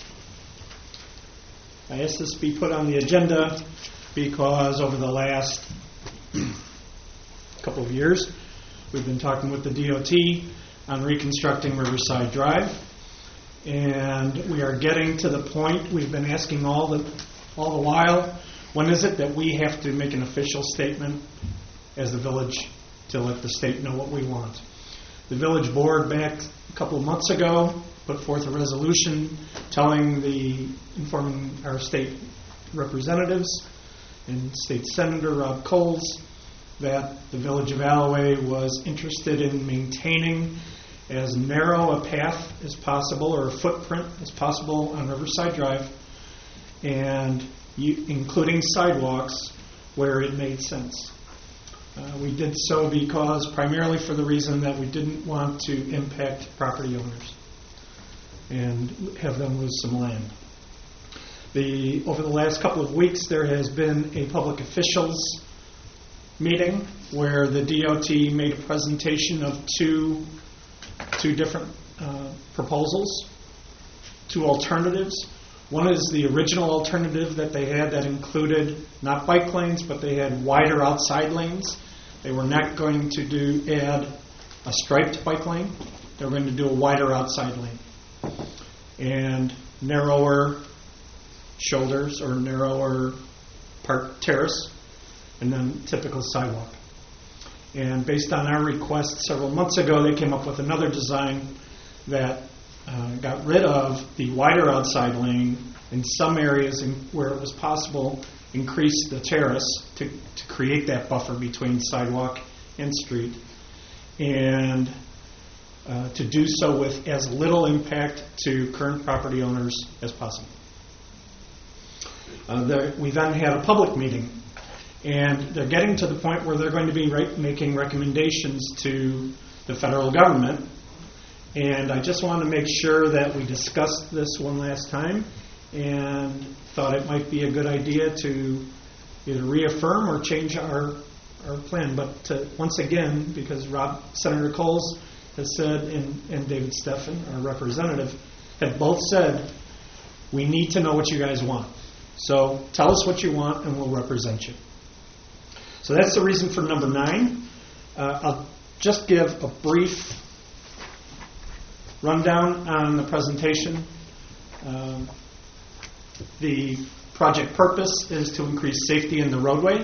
I asked this to be put on the agenda because over the last couple of years, we've been talking with the DOT on reconstructing Riverside Drive, and we are getting to the point we've been asking all the while, when is it that we have to make an official statement as the village to let the state know what we want? The village board back a couple of months ago put forth a resolution informing our state representatives and State Senator Rob Coles that the Village of Alloway was interested in maintaining as narrow a path as possible or a footprint as possible on Riverside Drive, and including sidewalks where it made sense. We did so primarily for the reason that we didn't want to impact property owners and have them lose some land. Over the last couple of weeks, there has been a public officials meeting where the DOT made a presentation of two different proposals, 2 alternatives. One is the original alternative that they had that included not bike lanes, but they had wider outside lanes. They were not going to add a striped bike lane. They were going to do a wider outside lane and narrower shoulders or narrower terrace, and then typical sidewalk. And based on our request several months ago, they came up with another design that got rid of the wider outside lane in some areas where it was possible, increased the terrace to create that buffer between sidewalk and street, and to do so with as little impact to current property owners as possible. We then had a public meeting, and they're getting to the point where they're going to be making recommendations to the federal government. And I just want to make sure that we discussed this one last time and thought it might be a good idea to either reaffirm or change our our plan. But once again, because Senator Coles has said, and David Steffen, our representative, have both said, we need to know what you guys want. So tell us what you want, and we'll represent you. So that's the reason for number 9. I'll just give a brief rundown on the presentation. The project purpose is to increase safety in the roadway,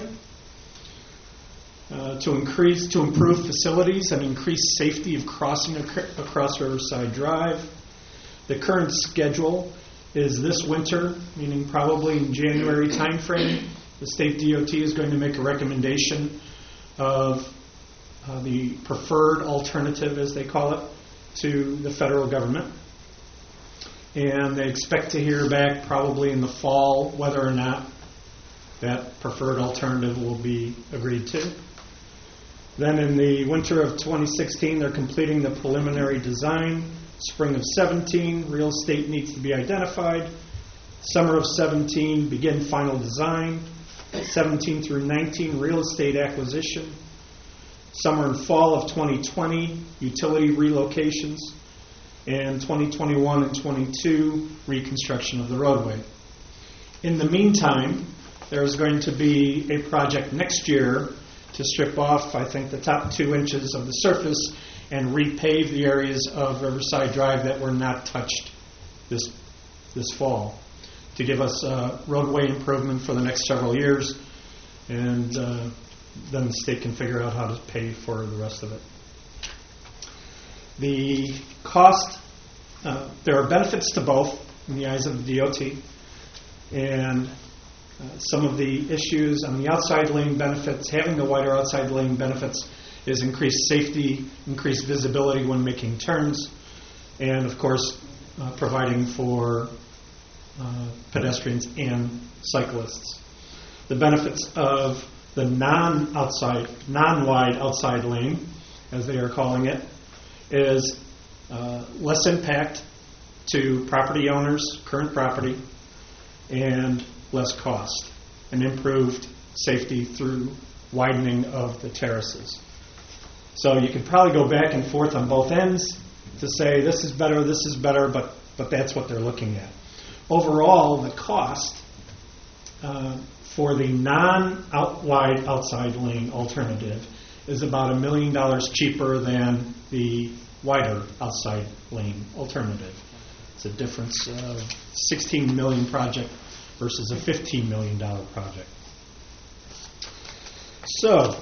to improve facilities and increase safety of crossing across Riverside Drive. The current schedule is this winter, meaning probably in January timeframe. The state DOT is going to make a recommendation of the preferred alternative, as they call it, to the federal government. And they expect to hear back probably in the fall whether or not that preferred alternative will be agreed to. Then in the winter of 2016, they're completing the preliminary design. Spring of 17, real estate needs to be identified. Summer of 17, begin final design. 17 through 19, real estate acquisition. Summer and fall of 2020, utility relocations. And 2021 and 22, reconstruction of the roadway. In the meantime, there's going to be a project next year to strip off, I think, the top 2 inches of the surface and repave the areas of Riverside Drive that were not touched this fall, to give us roadway improvement for the next several years, and then the state can figure out how to pay for the rest of it. The cost, there are benefits to both in the eyes of the DOT, and some of the issues on the outside lane benefits, having the wider outside lane benefits is increased safety, increased visibility when making turns, and of course providing for pedestrians and cyclists. The benefits of the non-wide outside lane, as they are calling it, is less impact to property owners, current property, and less cost, and improved safety through widening of the terraces. So you could probably go back and forth on both ends to say this is better, but that's what they're looking at. Overall, the cost for the non-wide outside lane alternative is about $1 million cheaper than the wider outside lane alternative. It's a difference of $16 million project versus a $15 million project. So,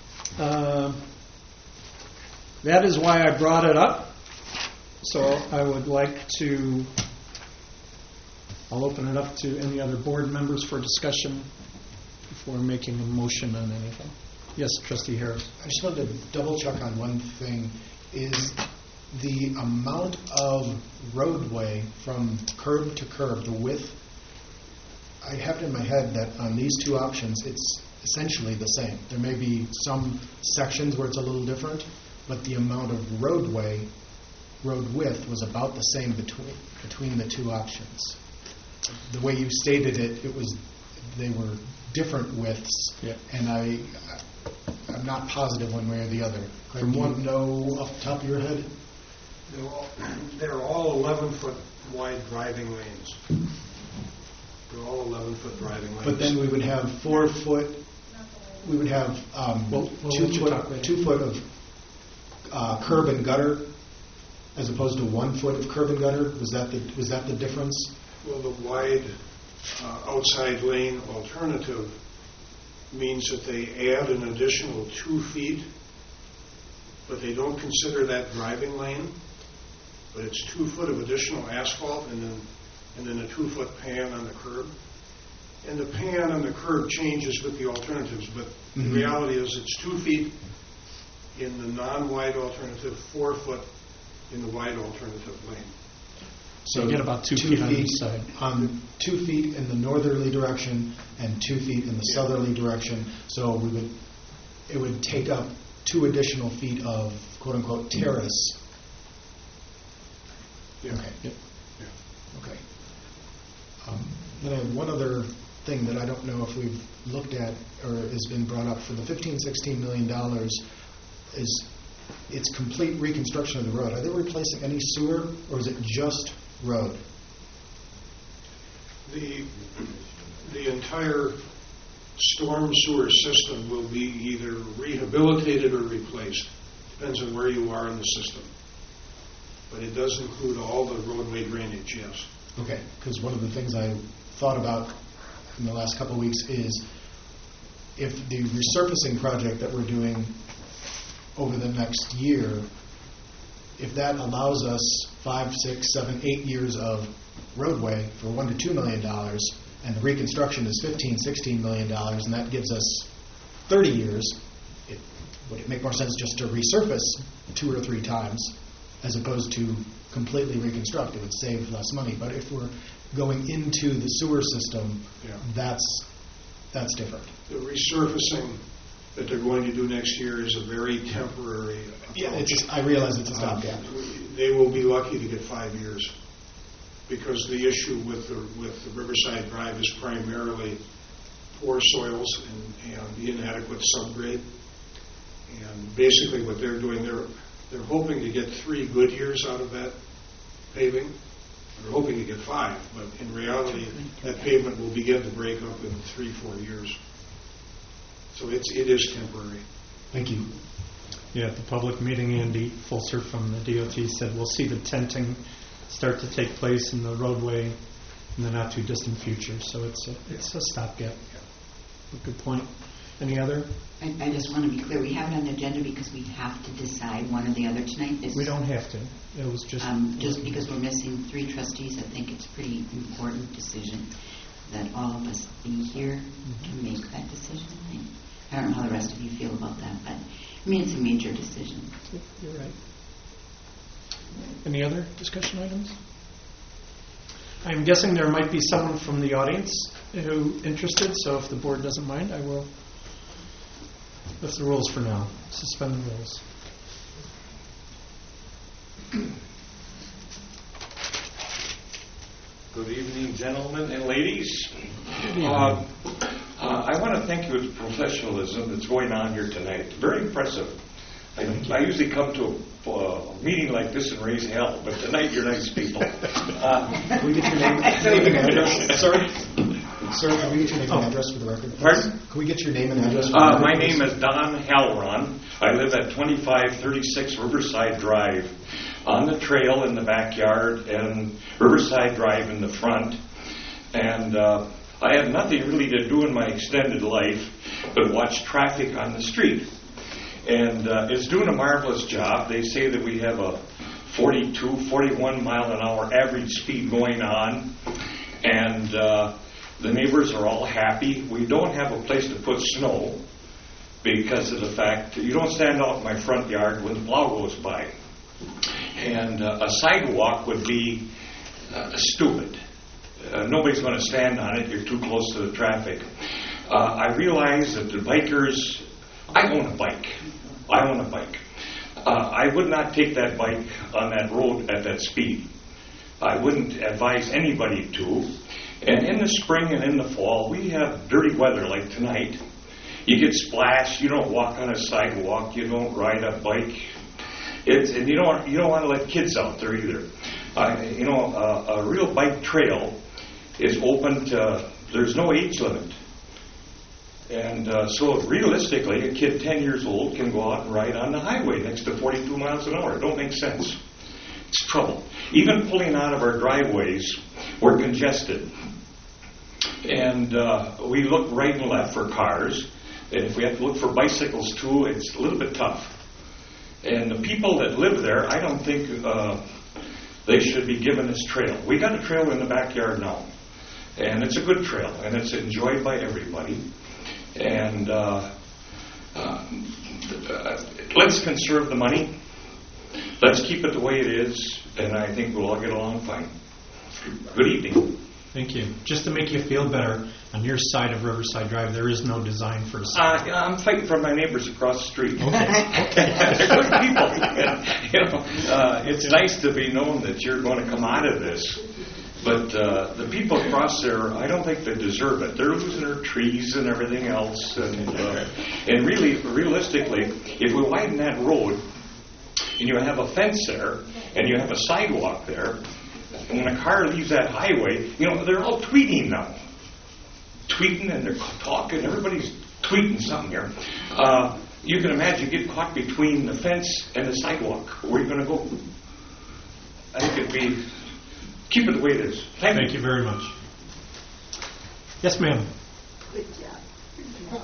that is why I brought it up. So I would like to, I'll open it up to any other board members for discussion before making a motion on anything. Yes, Trustee Harris. I just wanted to double check on one thing. Is the amount of roadway from curb to curb, the width, I have it in my head that on these 2 options, it's essentially the same. There may be some sections where it's a little different, but the amount of road width was about the same between the 2 options. The way you stated it, they were different widths, yeah. And I'm not positive one way or the other. From one, know off the top of your head? They're all 11-foot wide driving lanes. They're all 11-foot driving lanes. But then we would have 4 foot. We would have 2 foot of curb and gutter, as opposed to 1 foot of curb and gutter. Was that the difference? Well, the wide outside lane alternative means that they add an additional 2 feet, but they don't consider that driving lane. But it's 2 foot of additional asphalt, and then a 2 foot pan on the curb. And the pan on the curb changes with the alternatives, but the reality is it's 2 feet in the non-wide alternative, 4 foot in the wide alternative lane. So you get about 2 feet on each side. 2 feet in the northerly direction and 2 feet in the southerly direction. So it would take up 2 additional feet of quote unquote terrace. Yeah. Okay. Yeah. Okay. Then I have one other thing that I don't know if we've looked at or has been brought up. For the $15-16 million, is it's complete reconstruction of the road. Are they replacing any sewer, or is it just road? The entire storm sewer system will be either rehabilitated or replaced. Depends on where you are in the system. But it does include all the roadway drainage, yes. Okay, because one of the things I thought about in the last couple of weeks is if the resurfacing project that we're doing over the next year, if that allows us 5, 6, 7, 8 years of roadway for $1 to $2 million, and the reconstruction is $15-16 million, and that gives us 30 years, would it make more sense just to resurface 2 or 3 times as opposed to completely reconstruct? It would save less money. But if we're going into the sewer system, that's different. The resurfacing that they're going to do next year is a very temporary approach. I realize it's a stopgap. They will be lucky to get 5 years, because the issue with the Riverside Drive is primarily poor soils and inadequate subgrade. And basically what they're doing, they're hoping to get 3 good years out of that paving. They're hoping to get 5, but in reality, that pavement will begin to break up in 3-4 years. So it is temporary. Thank you. Yeah, at the public meeting, Andy Fulser from the DOT said we'll see the tenting start to take place in the roadway in the not too distant future. So it's a stopgap. Good point. Any other? I just want to be clear. We have it on the agenda because we have to decide one or the other tonight. We don't have to. It was just because we're missing 3 trustees. I think it's a pretty important decision that all of us be here to make that decision. I don't know how the rest of you feel about that, but I mean, it's a major decision. You're right. Any other discussion items? I'm guessing there might be someone from the audience who interested, so if the board doesn't mind, I will lift the rules for now. Suspend the rules. Good evening, gentlemen and ladies. Good evening. I want to thank you for the professionalism that's going on here tonight. Very impressive. I usually come to a meeting like this and raise hell, but tonight you're nice people. Can we get your name and address? Sorry? Sir, can we get your name and address for the record, please? Pardon? Can we get your name and address for the record, My please? name is Don Halron. I live at 2536 Riverside Drive, on the trail in the backyard and Riverside Drive in the front. And I have nothing really to do in my extended life but watch traffic on the street. And it's doing a marvelous job. They say that we have a 42, 41 mile an hour average speed going on. And the neighbors are all happy. We don't have a place to put snow because of the fact that you don't stand out in my front yard when the plow goes by. And a sidewalk would be stupid. Nobody's going to stand on it. You're too close to the traffic. I realize that the bikers, I own a bike. I would not take that bike on that road at that speed. I wouldn't advise anybody to. And in the spring and in the fall, we have dirty weather like tonight. You get splashed. You don't walk on a sidewalk. You don't ride a bike. And you don't want to let kids out there either. A real bike trail is open to, there's no age limit. And so realistically, a kid 10 years old can go out and ride on the highway next to 42 miles an hour. It don't make sense. It's trouble. Even pulling out of our driveways, we're congested. And we look right and left for cars. And if we have to look for bicycles too, it's a little bit tough. And the people that live there, I don't think they should be given this trail. We got a trail in the backyard now. And it's a good trail. And it's enjoyed by everybody. And let's conserve the money. Let's keep it the way it is. And I think we'll all get along fine. Good evening. Thank you. Just to make you feel better, on your side of Riverside Drive, there is no design for a sidewalk. I'm fighting for my neighbors across the street. Okay. They're good people. It's nice to be known that you're going to come out of this. But the people across there, I don't think they deserve it. They're losing their trees and everything else. And really, realistically, if we widen that road and you have a fence there and you have a sidewalk there, and when a car leaves that highway, they're all tweeting now. Tweeting and they're talking. Everybody's tweeting something here. You can imagine you get caught between the fence and the sidewalk. Where are you going to go? I think it'd be... Keep it the way it is. Thank you very much. Yes, ma'am. Good job.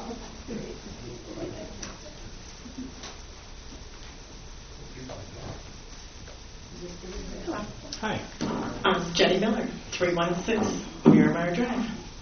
Hello. Hi. I'm Jenny Miller, 316 Miramar Drive.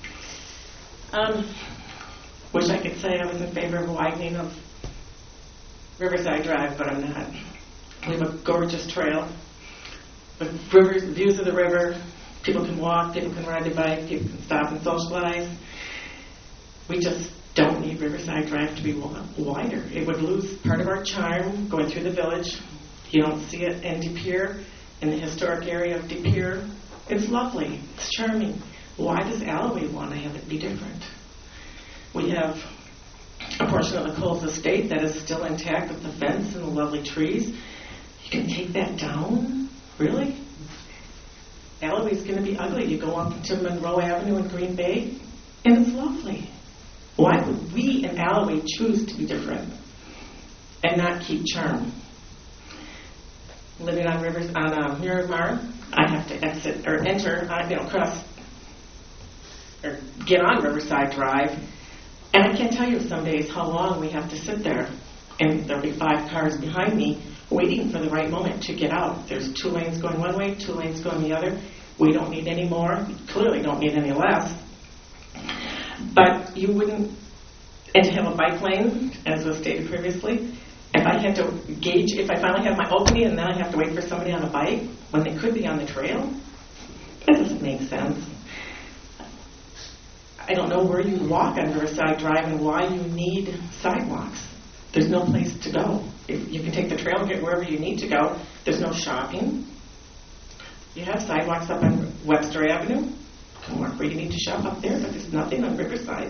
Wish I could say I was in favor of widening of Riverside Drive, but I'm not. We have a gorgeous trail with views of the river. People can walk, people can ride their bike, people can stop and socialize. We just don't need Riverside Drive to be wider. It would lose part of our charm going through the village. You don't see it in De Pere, in the historic area of De Pere. It's lovely. It's charming. Why does Alloway want to have it be different? We have a portion of the Coles estate that is still intact with the fence and the lovely trees. You can take that down? Really? Alloway's going to be ugly. You go up to Monroe Avenue in Green Bay, and it's lovely. Why would we in Alloway choose to be different and not keep charm? Living on Miramar, I have to exit or enter, cross or get on Riverside Drive, and I can't tell you some days how long we have to sit there, and there'll be 5 cars behind me waiting for the right moment to get out. There's 2 lanes going one way, 2 lanes going the other. We don't need any more. We clearly don't need any less. But you wouldn't, and to have a bike lane, as was stated previously, if I had to gauge, if I finally have my opening and then I have to wait for somebody on a bike when they could be on the trail, that doesn't make sense. I don't know where you walk on Riverside Drive and why you need sidewalks. There's no place to go. If you can take the trail and get wherever you need to go. There's no shopping. You have sidewalks up on Webster Avenue. You can work where you need to shop up there, but there's nothing on Riverside.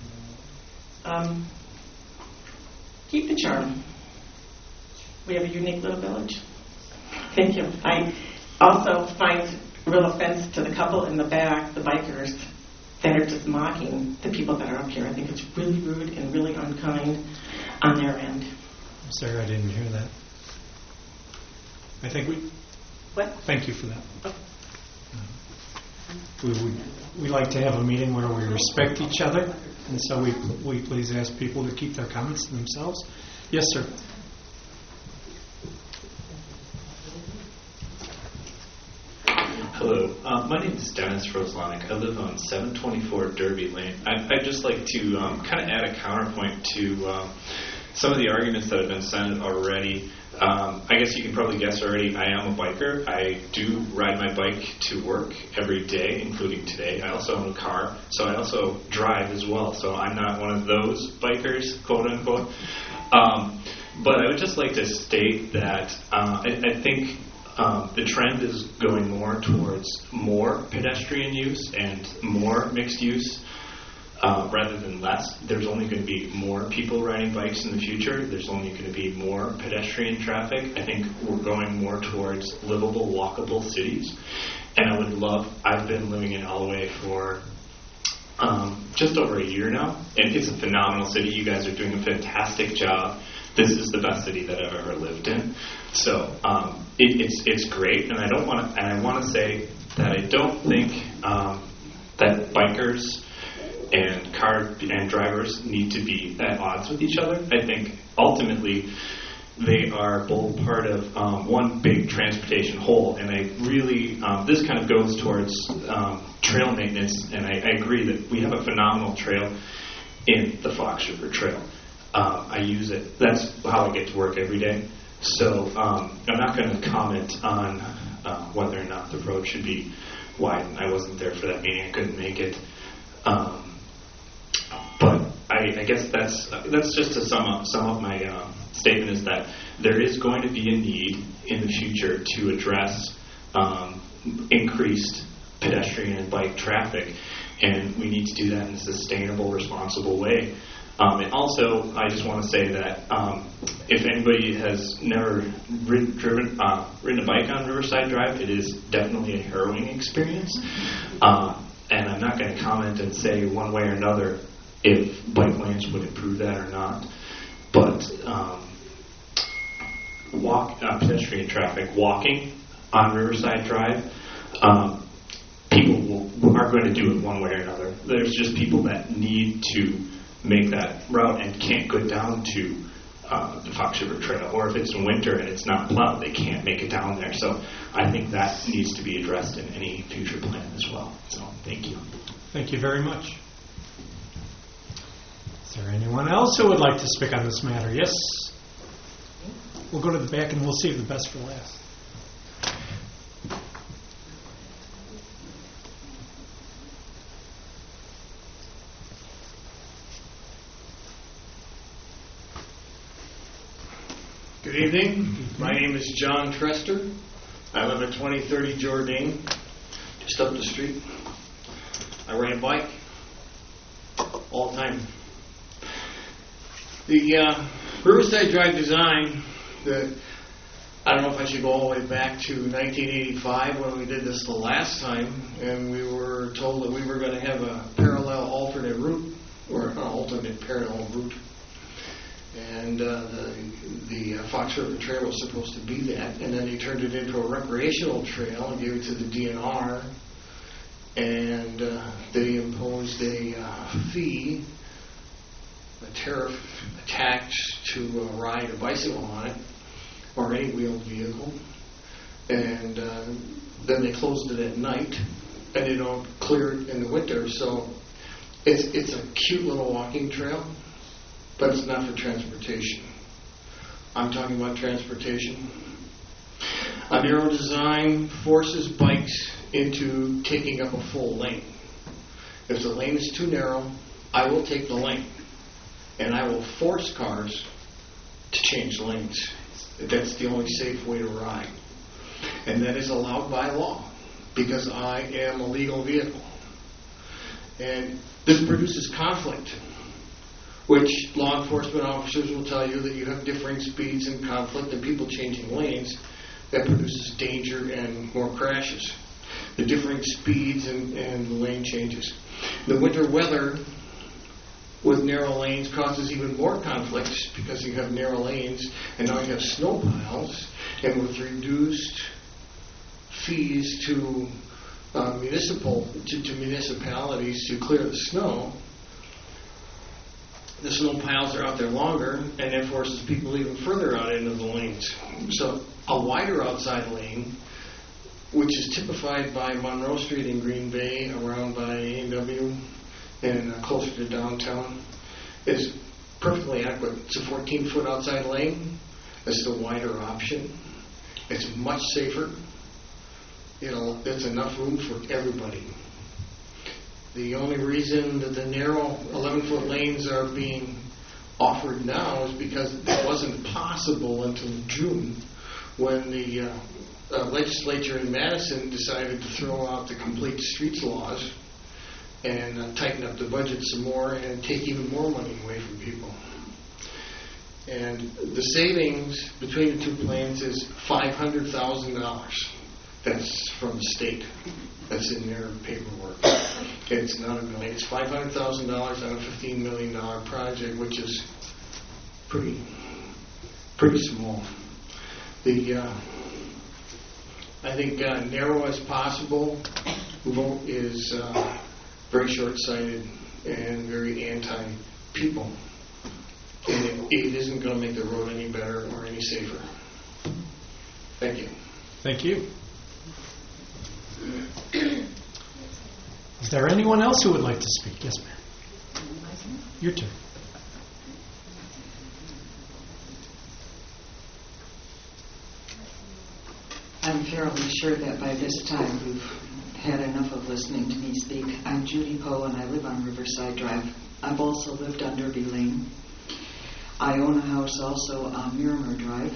Keep the charm. We have a unique little village. Thank you. I also find real offense to the couple in the back, the bikers, that are just mocking the people that are up here. I think it's really rude and really unkind on their end. I'm sorry I didn't hear that. I think What? Thank you for that. We like to have a meeting where we respect each other, and so we please ask people to keep their comments to themselves. Yes, sir. Hello, my name is Dennis Roslanik. I live on 724 Derby Lane. I'd just like to kind of add a counterpoint to some of the arguments that have been said already. I guess you can probably guess already, I am a biker. I do ride my bike to work every day, including today. I also own a car, so I also drive as well. So I'm not one of those bikers, quote unquote. But I would just like to state that I think the trend is going more towards more pedestrian use and more mixed use rather than less. There's only going to be more people riding bikes in the future. There's only going to be more pedestrian traffic. I think we're going more towards livable, walkable cities. And I've been living in Alloway for just over a year now, and it's a phenomenal city. You guys are doing a fantastic job. This is the best city that I've ever lived in. So it's great, and I want to say that I don't think that bikers and car and drivers need to be at odds with each other. I think ultimately they are both part of one big transportation whole, and I really this kind of goes towards trail maintenance, and I agree that we have a phenomenal trail in the Fox River Trail. I use it. That's how I get to work every day. So I'm not going to comment on whether or not the road should be widen. I wasn't there for that meeting. I couldn't make it. But I guess that's just to sum up my statement, is that there is going to be a need in the future to address increased pedestrian and bike traffic, and we need to do that in a sustainable, responsible way. And also, I just want to say that if anybody has never ridden a bike on Riverside Drive, it is definitely a harrowing experience. And I'm not going to comment and say one way or another if bike lanes would improve that or not. But pedestrian traffic, walking on Riverside Drive, people are going to do it one way or another. There's just people that need to make that route and can't go down to the Fox River Trail. Or if it's in winter and it's not plowed, they can't make it down there. So I think that needs to be addressed in any future plan as well. So thank you. Thank you very much. Is there anyone else who would like to speak on this matter? Yes? We'll go to the back and we'll save the best for last. Good evening. My name is John Trester. I live at 2030 Jordan, just up the street. I ride a bike all the time. The Riverside Drive design, I don't know if I should go all the way back to 1985 when we did this the last time, and we were told that we were going to have a parallel alternate route, or an alternate parallel route. And the Fox River Trail was supposed to be that, and then they turned it into a recreational trail and gave it to the DNR, and they imposed a fee, a tariff attached to ride a bicycle on it, or any wheeled vehicle, and then they closed it at night, and they don't clear it in the winter, so it's a cute little walking trail. But it's not for transportation. I'm talking about transportation. A narrow design forces bikes into taking up a full lane. If the lane is too narrow, I will take the lane. And I will force cars to change lanes. That's the only safe way to ride. And that is allowed by law, because I am a legal vehicle. And this produces conflict, which law enforcement officers will tell you that you have differing speeds and conflict and people changing lanes. That produces danger and more crashes. The differing speeds and lane changes. The winter weather with narrow lanes causes even more conflicts because you have narrow lanes and now you have snow piles, and with reduced fees to municipalities to clear the snow, the snow piles are out there longer, and that forces people even further out into the lanes. So a wider outside lane, which is typified by Monroe Street in Green Bay, around by A&W, and closer to downtown, is perfectly adequate. It's a 14-foot outside lane. It's the wider option. It's much safer. There's enough room for everybody. The only reason that the narrow 11-foot lanes are being offered now is because it wasn't possible until June, when the legislature in Madison decided to throw out the complete streets laws and tighten up the budget some more and take even more money away from people. And the savings between the two plans is $500,000. That's from the state. That's in their paperwork. It's not $1 million. It's $500,000 on a $15 million project, which is pretty small. I think narrow as possible vote is very short-sighted and very anti-people. And it isn't going to make the road any better or any safer. Thank you. Thank you. Is there anyone else who would like to speak? Yes, ma'am. Your turn. I'm fairly sure that by this time we've had enough of listening to me speak. I'm Judy Poe, and I live on Riverside Drive. I've also lived on Derby Lane. I own a house also on Miramar Drive.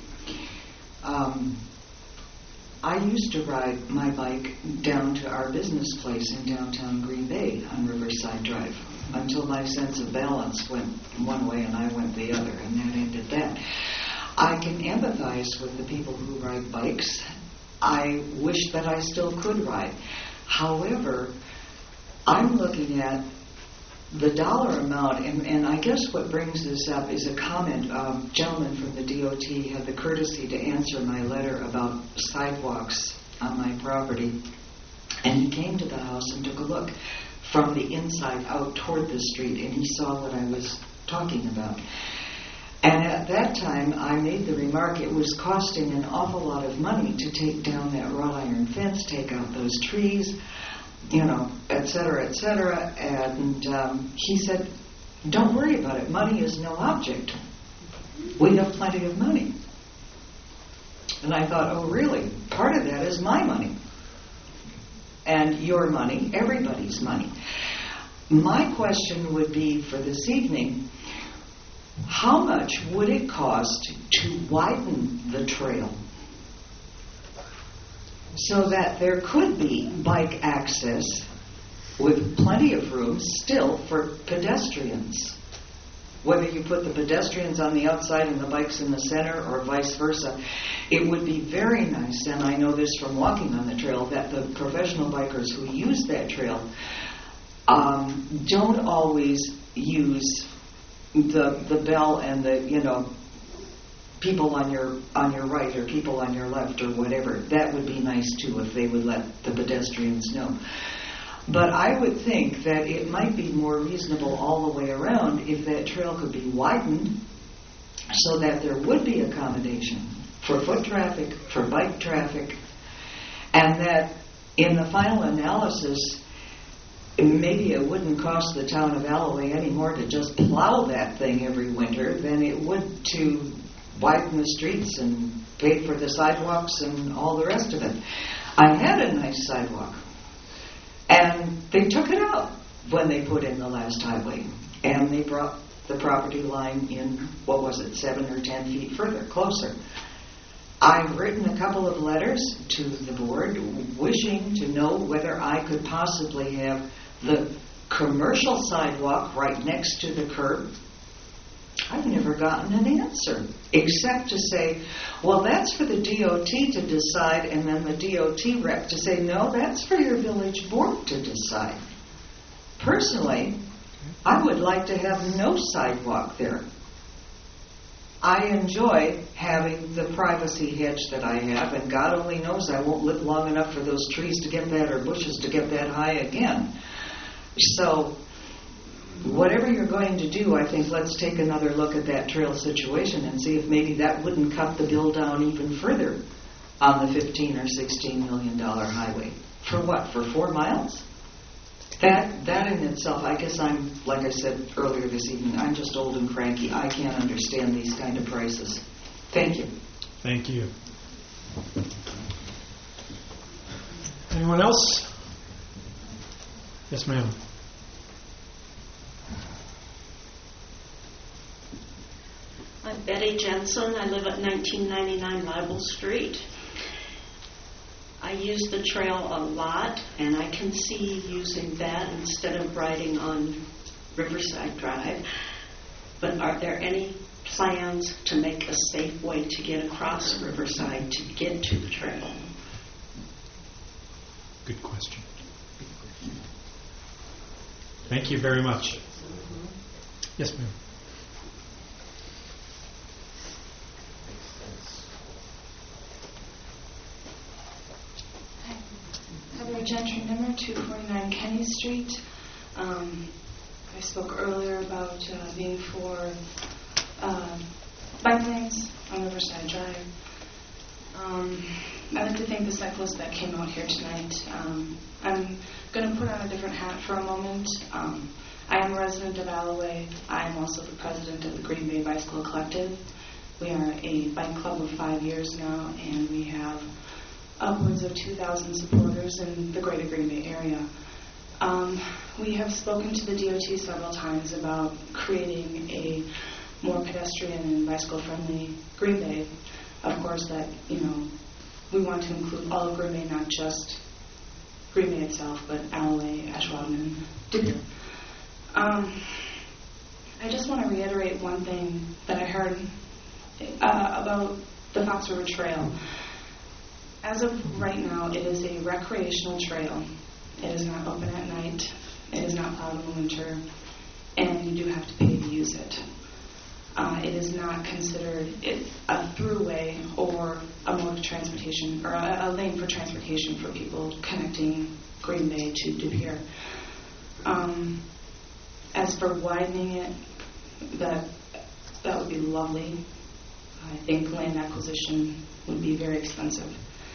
I used to ride my bike down to our business place in downtown Green Bay on Riverside Drive until my sense of balance went one way and I went the other, and that ended that. I can empathize with the people who ride bikes. I wish that I still could ride. However, I'm looking at the dollar amount, and I guess what brings this up is a comment. A gentleman from the DOT had the courtesy to answer my letter about sidewalks on my property, and he came to the house and took a look from the inside out toward the street, and he saw what I was talking about. And at that time, I made the remark it was costing an awful lot of money to take down that wrought iron fence, take out those trees, et cetera, et cetera. And he said, don't worry about it. Money is no object. We have plenty of money. And I thought, oh, really? Part of that is my money. And your money, everybody's money. My question would be for this evening, how much would it cost to widen the trail so that there could be bike access with plenty of room still for pedestrians? Whether you put the pedestrians on the outside and the bikes in the center or vice versa, it would be very nice, and I know this from walking on the trail, that the professional bikers who use that trail don't always use the bell and the people on your right or people on your left or whatever. That would be nice too if they would let the pedestrians know. But I would think that it might be more reasonable all the way around if that trail could be widened so that there would be accommodation for foot traffic, for bike traffic, and that in the final analysis, maybe it wouldn't cost the town of Alloway any more to just plow that thing every winter than it would to widen the streets and pay for the sidewalks and all the rest of it. I had a nice sidewalk, and they took it out when they put in the last highway, and they brought the property line in, 7 or 10 feet further, closer. I've written a couple of letters to the board wishing to know whether I could possibly have the commercial sidewalk right next to the curb. I've never gotten an answer, except to say, well, that's for the DOT to decide, and then the DOT rep to say, no, that's for your village board to decide. Personally, I would like to have no sidewalk there. I enjoy having the privacy hedge that I have, and God only knows I won't live long enough for those trees to get that, or bushes to get that high again. So, whatever you're going to do, I think let's take another look at that trail situation and see if maybe that wouldn't cut the bill down even further on the $15 or $16 million highway. For what? For 4 miles? That in itself, I guess I'm, like I said earlier this evening, I'm just old and cranky. I can't understand these kind of prices. Thank you. Thank you. Anyone else? Yes, ma'am. I'm Betty Jensen. I live at 1999 Libel Street. I use the trail a lot, and I can see using that instead of riding on Riverside Drive. But are there any plans to make a safe way to get across Riverside to get to the trail? Good question. Thank you very much. Yes, ma'am. Heather Gentry Nimmer, 249 Kenny Street. I spoke earlier about being for bike lanes on Riverside Drive. I'd like to thank the cyclists that came out here tonight. I'm going to put on a different hat for a moment. I am a resident of Alloway. I am also the president of the Green Bay Bicycle Collective. We are a bike club of 5 years now, and we have upwards of 2,000 supporters in the greater Green Bay area. We have spoken to the DOT several times about creating a more pedestrian and bicycle-friendly Green Bay. Of course, that, we want to include all of Green Bay, not just Green Bay itself, but Alloway, Ashwaubenon, and De Pere. I just want to reiterate one thing that I heard about the Fox River Trail. As of right now, it is a recreational trail. It is not open at night. It is not plowed in the winter, and you do have to pay to use it. It is not considered a throughway or a mode of transportation, or a lane for transportation for people connecting Green Bay to De Pere. As for widening it, that would be lovely. I think land acquisition would be very expensive.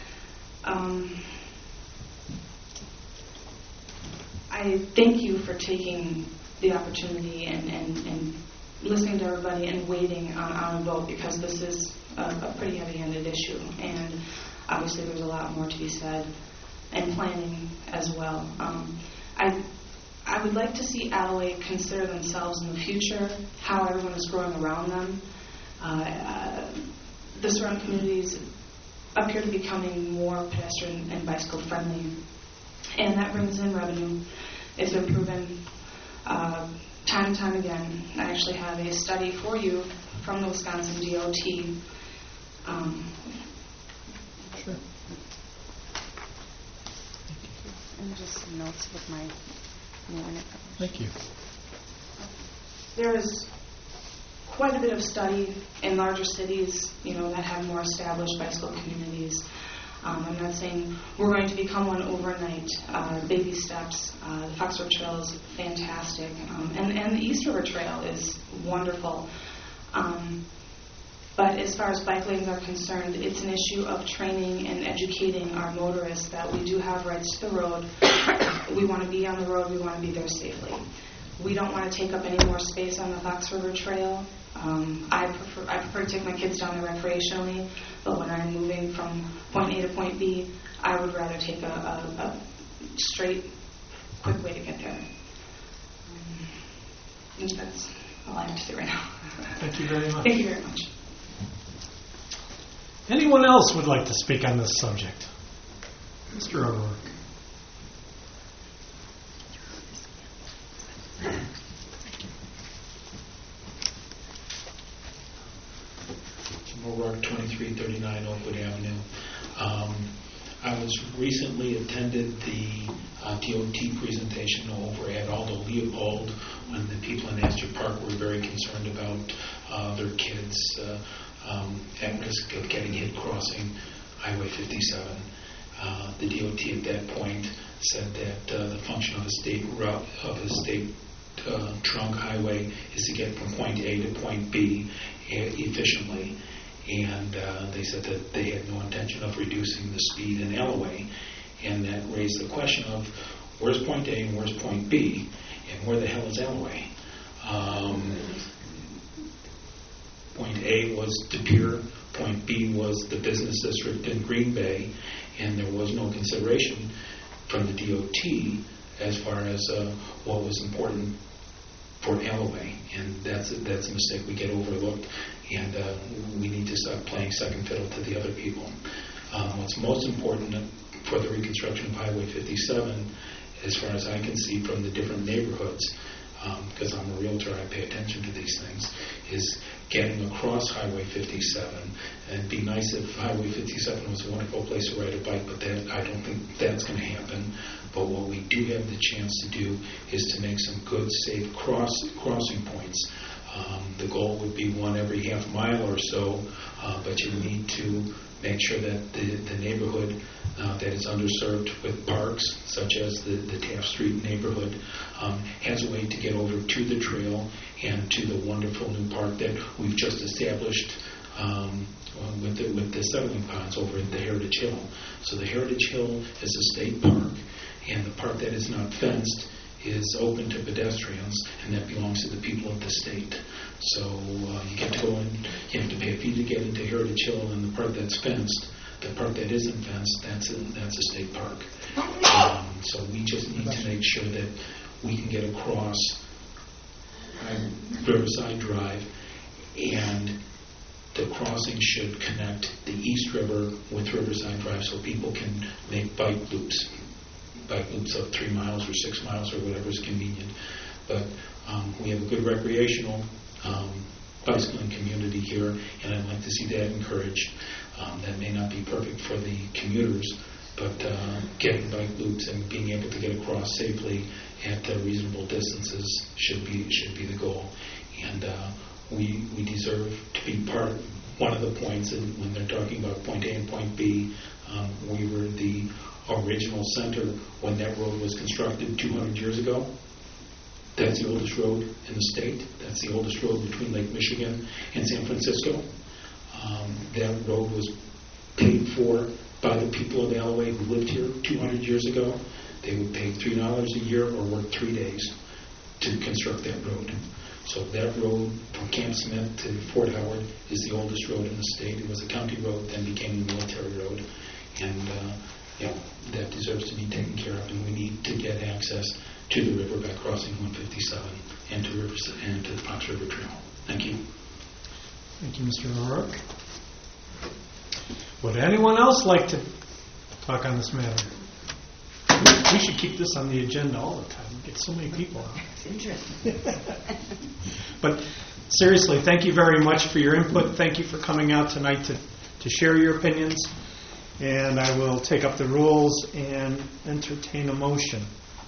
I thank you for taking the opportunity and listening to everybody and waiting on a vote, because this is a pretty heavy-handed issue, and obviously there's a lot more to be said, and planning as well. I would like to see Alloway consider themselves in the future, how everyone is growing around them. The surrounding communities appear to be becoming more pedestrian and bicycle friendly, and that brings in revenue. It's been proven time and time again. I actually have a study for you from the Wisconsin DOT. Sure. And just some notes with my new information. Thank you. There is quite a bit of study in larger cities, that have more established bicycle communities. I'm not saying we're going to become one overnight. Baby steps. The Fox River Trail is fantastic, and the East River Trail is wonderful. But as far as bike lanes are concerned, it's an issue of training and educating our motorists that we do have rights to the road. We want to be on the road. We want to be there safely. We don't want to take up any more space on the Fox River Trail. I prefer to take my kids down there recreationally, but when I'm moving from point A to point B, I would rather take a straight, quick way to get there. I think that's all I have to say right now. Thank you very much. Thank you very much. Anyone else would like to speak on this subject? Mr. O'Rourke. O'Rourke, 2339 Oakwood Avenue. I was recently attended the DOT presentation over at Aldo Leopold when the people in Astor Park were very concerned about their kids at risk of getting hit crossing Highway 57. The DOT at that point said that the function of a state route, of a state trunk highway, is to get from point A to point B efficiently. And they said that they had no intention of reducing the speed in Alloway, and that raised the question of where's point A and where's point B, and where the hell is Alloway? Point A was De Pere, point B was the business district in Green Bay, and there was no consideration from the DOT as far as what was important for Alloway, and that's a mistake we get overlooked, and we need to stop playing second fiddle to the other people. What's most important for the reconstruction of Highway 57, as far as I can see from the different neighborhoods, because I'm a realtor, I pay attention to these things, is getting across Highway 57. And it'd be nice if Highway 57 was a wonderful place to ride a bike, but I don't think that's going to happen. But what we do have the chance to do is to make some good, safe crossing points. The goal would be one every half mile or so, but you need to make sure that the neighborhood that is underserved with parks, such as the Taft Street neighborhood, has a way to get over to the trail and to the wonderful new park that we've just established with the settling ponds over at the Heritage Hill. So the Heritage Hill is a state park, and the part that is not fenced is open to pedestrians, and that belongs to the people of the state. So you get to go in, you have to pay a fee to get into Heritage Hill, and the part that's fenced The part that isn't fenced, that's a state park. So we just need to make sure that we can get across Riverside Drive, and the crossing should connect the East River with Riverside Drive so people can make bike loops of 3 miles or 6 miles or whatever is convenient. But we have a good recreational bicycling community here, and I'd like to see that encouraged. That may not be perfect for the commuters, but getting bike loops and being able to get across safely at reasonable distances should be the goal. And we deserve to be part of one of the points, and when they're talking about point A and point B, we were the original center when that road was constructed 200 years ago. That's the oldest road in the state. That's the oldest road between Lake Michigan and San Francisco. That road was paid for by the people of Alloway who lived here 200 years ago. They would pay $3 a year or work 3 days to construct that road. So that road from Camp Smith to Fort Howard is the oldest road in the state. It was a county road, then became a military road. And that deserves to be taken care of, and we need to get access to the river by crossing 157 and to the Fox River Trail. Thank you. Thank you, Mr. O'Rourke. Would anyone else like to talk on this matter? We should keep this on the agenda all the time. We get so many people out. It's interesting. But seriously, thank you very much for your input. Thank you for coming out tonight to share your opinions. And I will take up the rules and entertain a motion.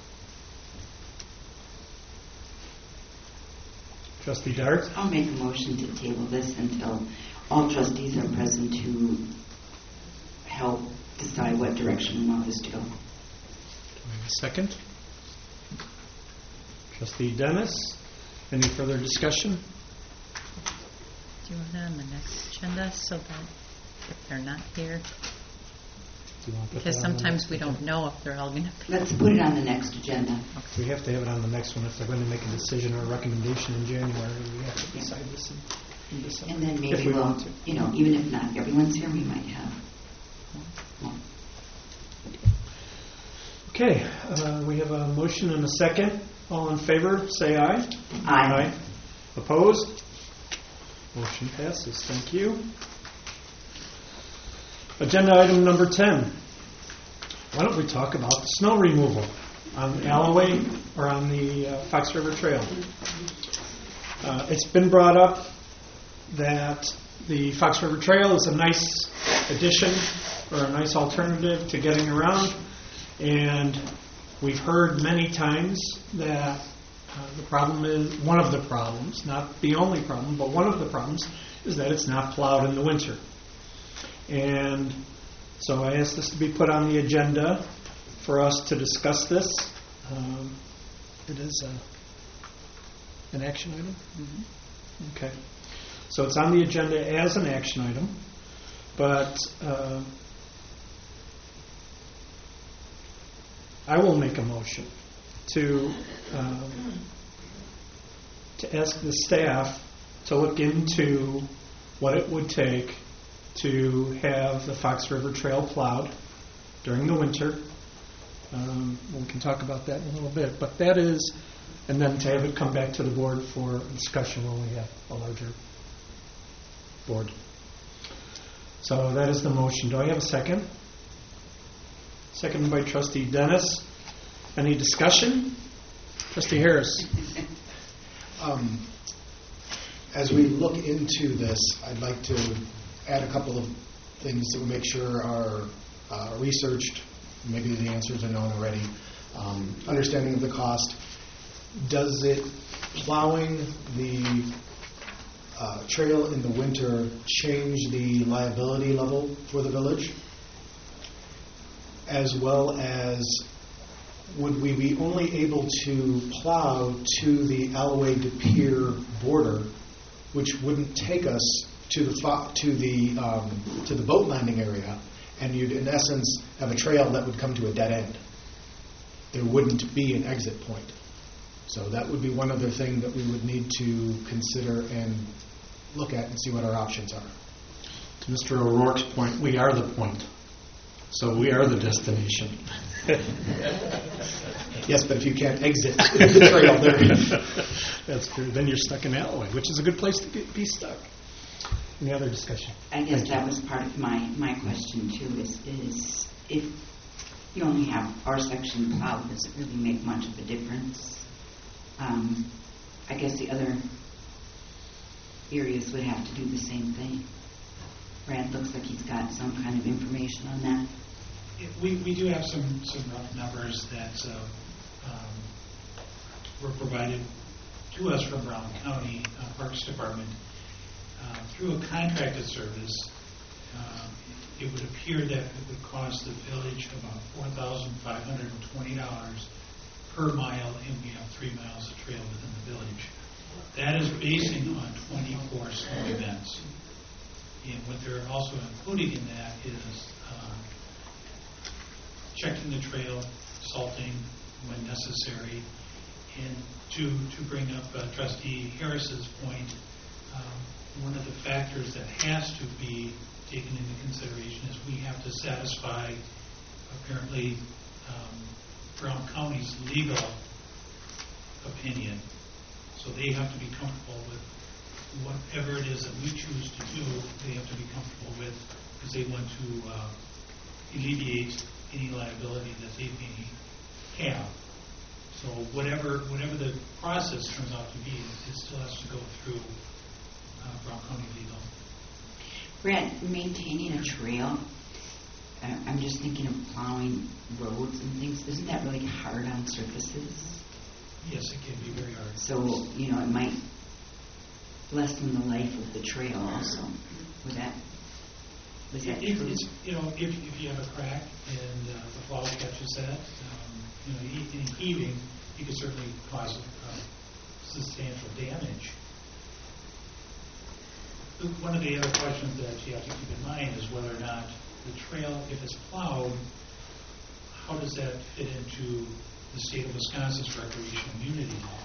Trustee Dart? I'll make a motion to table this until all trustees are present to help decide what direction we want this to go. Do I have a second? Trustee Dennis? Any further discussion? Do you want it on the next agenda so that if they're not here? Do you want to put Because that on the sometimes next we don't agenda? know if they're all going to be. Let's put it on the next agenda. We have to have it on the next one. If they're going to make a decision or a recommendation in January, we have to decide this in December. And then if maybe we we'll, want to. even if not everyone's here, we might have one. Okay, we have a motion and a second. All in favor, say aye. Aye. Opposed? Motion passes. Thank you. Agenda item number 10. Why don't we talk about the snow removal on Alloway or on the Fox River Trail? It's been brought up that the Fox River Trail is a nice addition or a nice alternative to getting around, and we've heard many times that the problem is, one of the problems, not the only problem, but one of the problems is that it's not plowed in the winter. And so I asked this to be put on the agenda for us to discuss this. It is an action item? Mm-hmm. Okay. So it's on the agenda as an action item, but I will make a motion to ask the staff to look into what it would take to have the Fox River Trail plowed during the winter. We can talk about that in a little bit, but that is, and then to have it come back to the board for discussion when we have a larger board. So that is the motion. Do I have a second? Seconded by Trustee Dennis. Any discussion? Trustee Harris. As we look into this, I'd like to add a couple of things that we make sure are researched. Maybe the answers are known already. Understanding of the cost. Does it plowing the trail in the winter change the liability level for the village? As well as, would we be only able to plow to the Alloway de Pere border, which wouldn't take us to the boat landing area, and you'd in essence have a trail that would come to a dead end? There wouldn't be an exit point. So that would be one other thing that we would need to consider and look at and see what our options are. To Mr. O'Rourke's point, we are the point. So we are the destination. Yes, but if you can't exit the trail there. That's true. Then you're stuck in Alloway, which is a good place to be stuck. Any other discussion? I guess that was part of my question too, is if you only have our section plowed, does it really make much of a difference? I guess the other areas would have to do the same thing. Brad looks like he's got some kind of information on that. We do have some rough numbers that were provided to us from Brown County Parks Department. Through a contracted service, it would appear that it would cost the village about $4,520 per mile, and we have 3 miles of trail within the village. That is basing on 24 snow events. And what they're also including in that is checking the trail, salting when necessary, and to bring up Trustee Harris's point, one of the factors that has to be taken into consideration is we have to satisfy, apparently, Brown County's legal opinion. So they have to be comfortable with whatever it is that we choose to do, they have to be comfortable with, because they want to alleviate any liability that they may have. So whatever the process turns out to be, it still has to go through Brown County legal. Brad, maintaining a trail, I'm just thinking of plowing roads and things. Isn't that really hard on surfaces? Yes, it can be very hard. So, it might lessen the life of the trail also. Was that true? If you have a crack and the plow catches that, any heaving, you could certainly cause substantial damage. One of the other questions that you have to keep in mind is whether or not the trail, if it's plowed, how does that fit into the state of Wisconsin's recreational immunity law?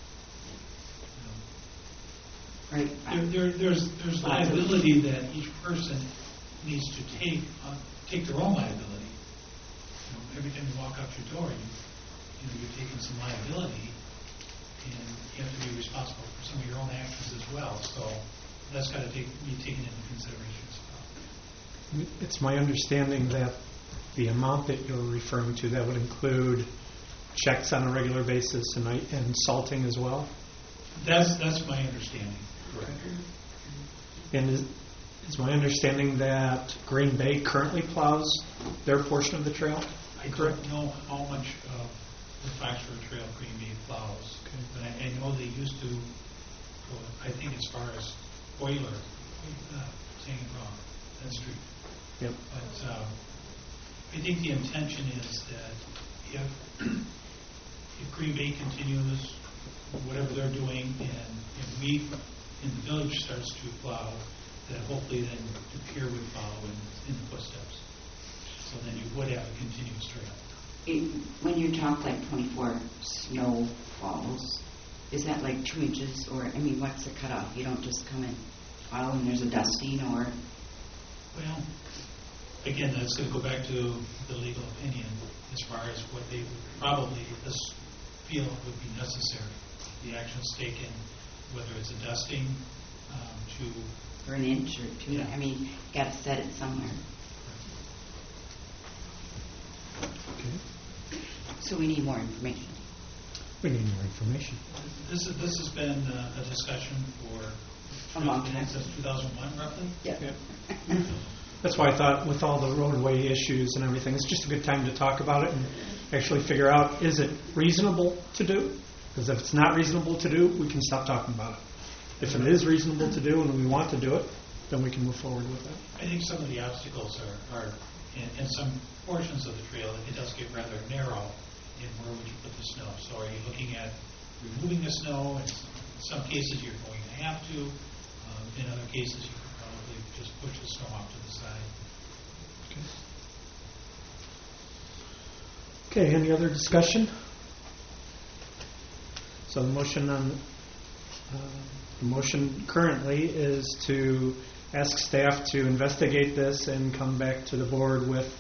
Right. There's liability that each person needs to take their own liability. Every time you walk out your door, you're taking some liability, and you have to be responsible for some of your own actions as well. So that's got to be taken into consideration as well. It's my understanding that the amount that you're referring to, that would include checks on a regular basis and salting as well? That's my understanding. Correct. And is my understanding that Green Bay currently plows their portion of the trail? I don't know how much of the Foxborough Trail Green Bay plows, but I know they used to go, I think, as far as Boiler, saying it wrong, that street. Yep. But I think the intention is that if Green Bay continues whatever they're doing, and if we in the village starts to plow, that hopefully then the pier would follow in the footsteps. So then you would have a continuous trail. When you talk like 24 snow falls, is that like 2 inches, or what's the cutoff? You don't just come and plow and there's a dusting, or? Well, again, that's going to go back to the legal opinion as far as what they would probably feel would be necessary. The actions taken, whether it's a dusting for an inch or 2. Yeah. Got to set it somewhere. Okay. So we need more information. We need more information. This has been a discussion for a long time, since 2001, roughly. Yeah. That's why I thought with all the roadway issues and everything, it's just a good time to talk about it and actually figure out, is it reasonable to do? Because if it's not reasonable to do, we can stop talking about it. If it is reasonable to do and we want to do it, then we can move forward with that. I think some of the obstacles are in some portions of the trail, it does get rather narrow in where would you put the snow. So are you looking at removing the snow? In some cases you're going to have to. In other cases you could probably just push the snow off to the side. Okay, any other discussion? So the motion currently is to ask staff to investigate this and come back to the board with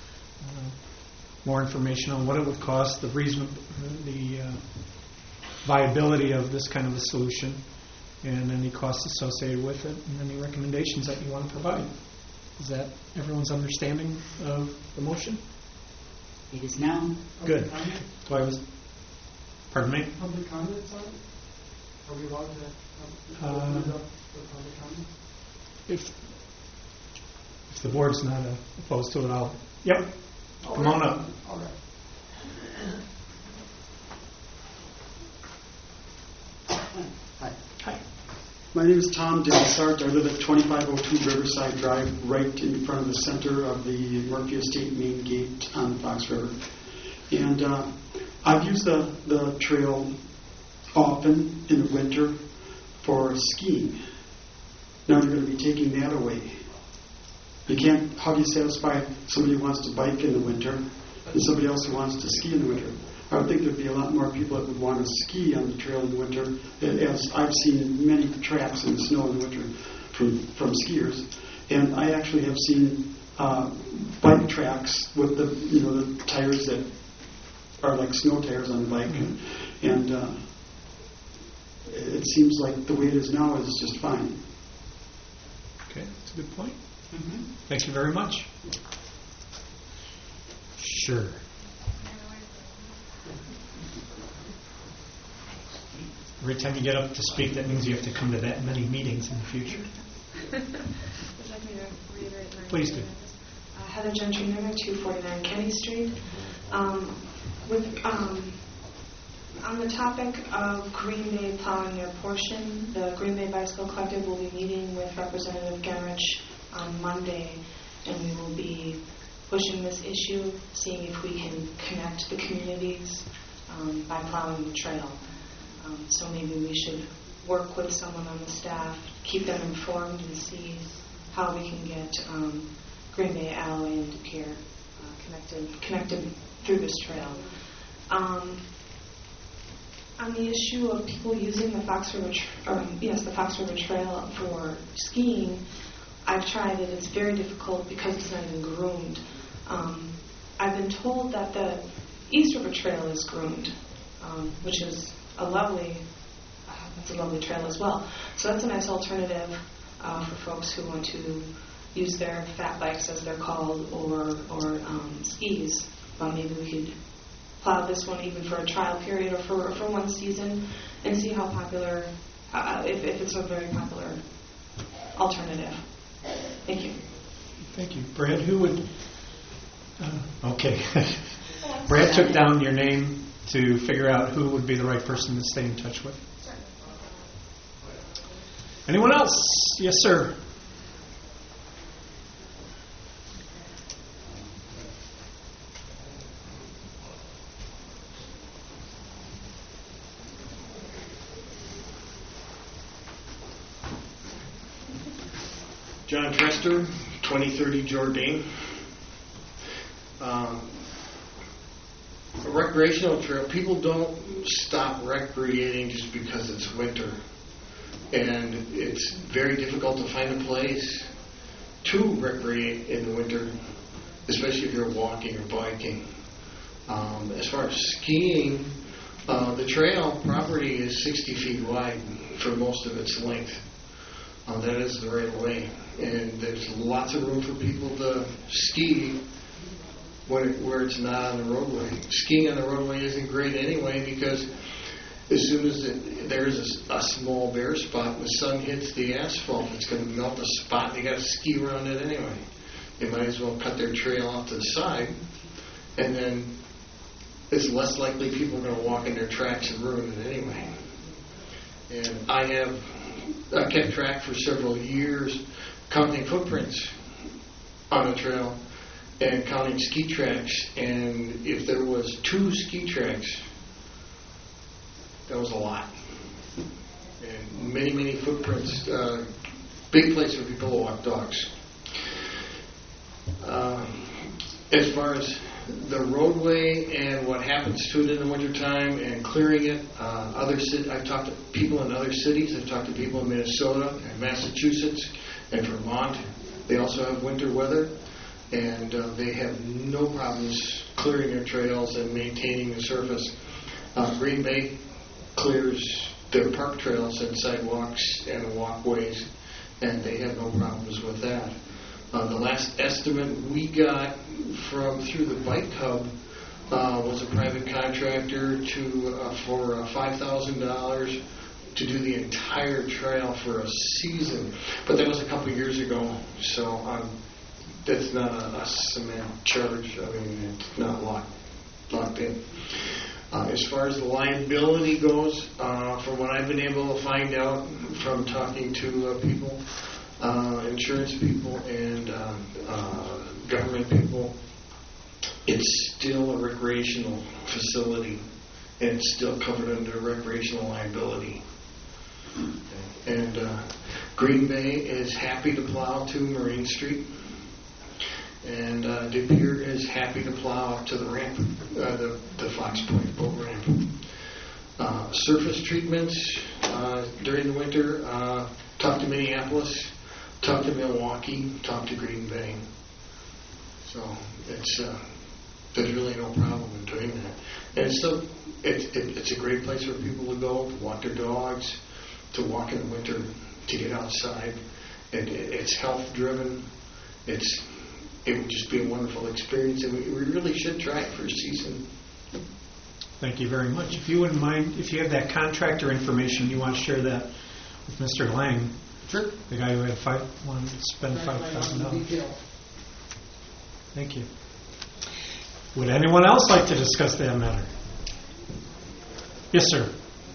more information on what it would cost, the viability of this kind of a solution, and any costs associated with it, and any recommendations that you want to provide. Is that everyone's understanding of the motion? It is now. Good. Pardon me? Public comments on it? Are we allowed to open it up for public comments? If the board's not opposed to it, I'll... Yep. Come on up. All right. Hi. My name is Tom Delsart. I live at 2502 Riverside Drive, right in front of the center of the Murphy Estate main gate on the Fox River. And I've used the trail often in the winter for skiing. Now you're going to be taking that away. You can't. How do you satisfy somebody who wants to bike in the winter and somebody else who wants to ski in the winter? I would think there'd be a lot more people that would want to ski on the trail in the winter, as I've seen many tracks in the snow in the winter from skiers. And I actually have seen bike tracks with the tires that are like snow tires on the bike, and it seems like the way it is now is just fine. Okay, that's a good point. Thank you very much. Sure. Every time you get up to speak, that means you have to come to that many meetings in the future. Would you like me to reiterate my Please do. Heather Gentry, 249 Kenny Street. On the topic of Green Bay plowing their portion, the Green Bay Bicycle Collective will be meeting with Representative Genrich on Monday, and we will be pushing this issue, seeing if we can connect the communities by plowing the trail. So maybe we should work with someone on the staff, keep them informed, and see how we can get Green Bay, Alloway, and Decatur connected through this trail. On the issue of people using the Fox River Trail for skiing, I've tried it. It's very difficult because it's not even groomed. I've been told that the East River Trail is groomed, which is a lovely trail as well. So that's a nice alternative for folks who want to use their fat bikes, as they're called, or skis. Maybe we could plow this one even for a trial period or for one season and see how popular, if it's a very popular alternative. Thank you. Thank you. Brad, who would... okay. Brad took down your name to figure out who would be the right person to stay in touch with. Anyone else? Yes, sir. John Trester, 2030 Jordan. A recreational trail, people don't stop recreating just because it's winter. And it's very difficult to find a place to recreate in the winter, especially if you're walking or biking. As far as skiing, the trail property is 60 feet wide for most of its length. That is the right of way. And there's lots of room for people to ski where it's not on the roadway. Skiing on the roadway isn't great anyway, because as soon as there's a small bare spot, the sun hits the asphalt, it's going to melt the spot. They got to ski around it anyway. They might as well cut their trail off to the side, and then it's less likely people are going to walk in their tracks and ruin it anyway. And I kept track for several years, counting footprints on the trail and counting ski tracks. And if there was 2 ski tracks, that was a lot. And many, many footprints. Big place for people to walk dogs. As far as the roadway and what happens to it in the wintertime and clearing it, I've talked to people in other cities. I've talked to people in Minnesota and Massachusetts and Vermont. They also have winter weather, and they have no problems clearing their trails and maintaining the surface. Green Bay clears their park trails and sidewalks and walkways, and they have no problems with that. The last estimate we got through the Bike Hub was a private contractor for $5,000 to do the entire trail for a season, but that was a couple years ago, so that's not a cement charge. I mean, it's not locked in. As far as the liability goes, from what I've been able to find out from talking to people, insurance people and government people, it's still a recreational facility, and it's still covered under recreational liability. And Green Bay is happy to plow to Marine Street, and De Pere is happy to plow up to the ramp, the Fox Point boat ramp. Surface treatments during the winter, talk to Minneapolis, talk to Milwaukee, talk to Green Bay. So there's really no problem in doing that. And it's a great place for people to go, to walk their dogs, to walk in the winter, to get outside. It's health driven. It would just be a wonderful experience, and we really should try it for a season. Thank you very much. If you wouldn't mind, if you have that contractor information, you want to share that with Mr. Lang. Sure. The guy who wanted to spend $5,000. Thank you. Would anyone else like to discuss that matter? Yes, sir.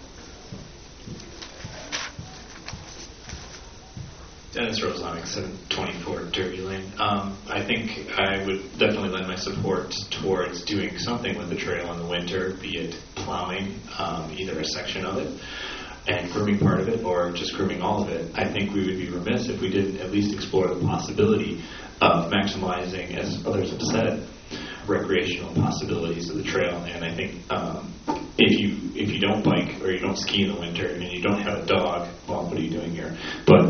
Dennis Rosonic, 724 Derby Lane. I think I would definitely lend my support towards doing something with the trail in the winter, be it plowing either a section of it and grooming part of it, or just grooming all of it. I think we would be remiss if we didn't at least explore the possibility of maximizing, as others have said, recreational possibilities of the trail. And I think if you don't bike or you don't ski in the winter and you don't have a dog, well, what are you doing here? But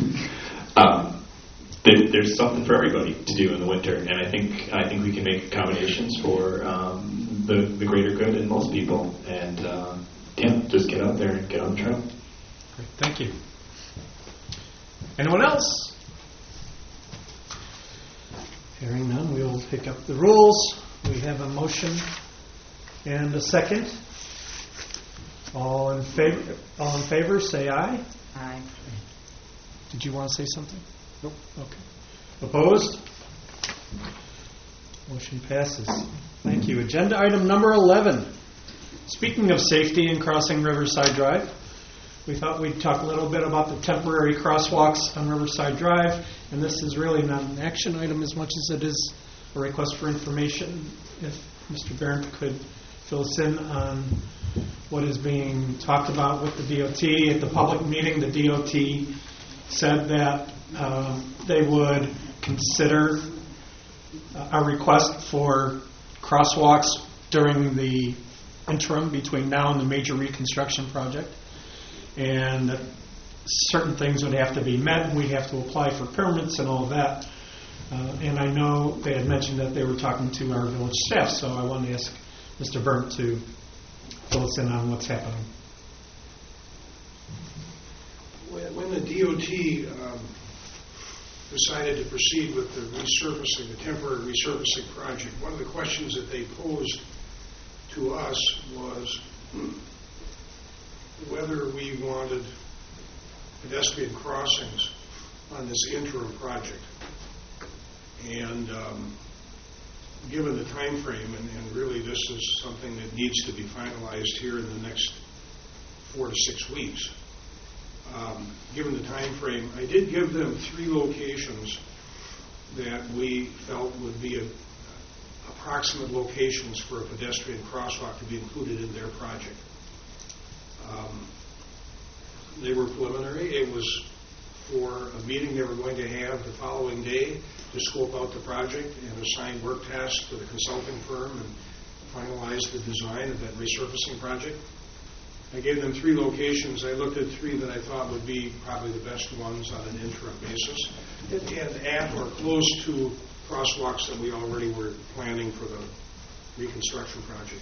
there's something for everybody to do in the winter, and I think we can make accommodations for the greater good in most people. And just get out there and get on the trail. Great, thank you. Anyone else? Hearing none, we will pick up the rules. We have a motion and a second. All in favor, say aye. Aye. Did you want to say something? Nope. Okay. Opposed? Motion passes. Thank you. Agenda item number 11. Speaking of safety in crossing Riverside Drive, we thought we'd talk a little bit about the temporary crosswalks on Riverside Drive, and this is really not an action item as much as it is a request for information. If Mr. Barron could fill us in on what is being talked about with the DOT. At the public meeting, the DOT said that they would consider a request for crosswalks during the interim between now and the major reconstruction project, and that certain things would have to be met. We'd have to apply for permits and all of that. And I know they had mentioned that they were talking to our village staff, so I wanted to ask Mr. Burnt to fill us in on what's happening. When the DOT decided to proceed with the resurfacing, the temporary resurfacing project, one of the questions that they posed to us was whether we wanted pedestrian crossings on this interim project. And given the time frame, and really this is something that needs to be finalized here in the next 4 to 6 weeks, given the time frame, I did give them 3 locations that we felt would be approximate locations for a pedestrian crosswalk to be included in their project. They were preliminary. It was for a meeting they were going to have the following day to scope out the project and assign work tasks to the consulting firm and finalize the design of that resurfacing project. I gave them 3 locations. I looked at 3 that I thought would be probably the best ones on an interim basis, and at or close to crosswalks that we already were planning for the reconstruction project.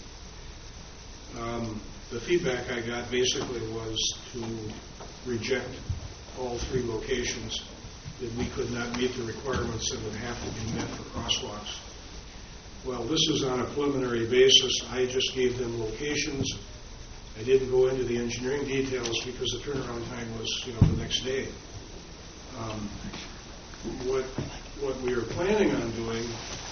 The feedback I got basically was to reject all 3 locations, that we could not meet the requirements that would have to be met for crosswalks. Well, this is on a preliminary basis. I just gave them locations. I didn't go into the engineering details because the turnaround time was, the next day. What we are planning on doing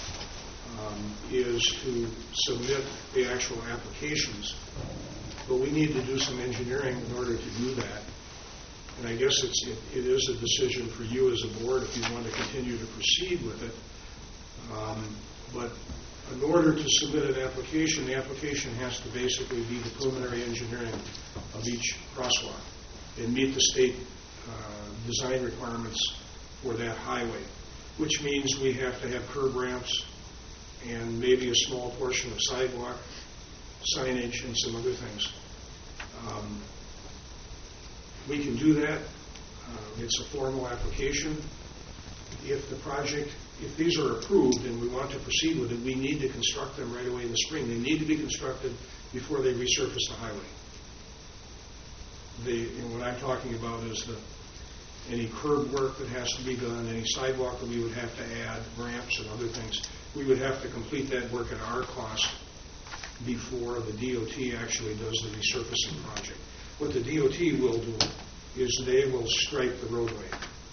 is to submit the actual applications, but we need to do some engineering in order to do that. And I guess it is a decision for you as a board if you want to continue to proceed with it. But in order to submit an application, the application has to basically be the preliminary engineering of each crosswalk and meet the state design requirements for that highway, which means we have to have curb ramps and maybe a small portion of sidewalk, signage, and some other things. We can do that. It's a formal application. If these are approved and we want to proceed with it, we need to construct them right away in the spring. They need to be constructed before they resurface the highway. What I'm talking about is any curb work that has to be done, any sidewalk that we would have to add, ramps and other things. We would have to complete that work at our cost before the DOT actually does the resurfacing project. What the DOT will do is they will stripe the roadway.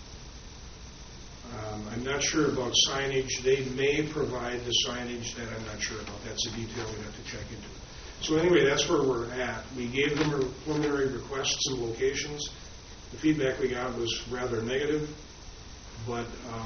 I'm not sure about signage. They may provide the signage that I'm not sure about. That's a detail we have to check into. So anyway, that's where we're at. We gave them preliminary requests and locations. The feedback we got was rather negative, but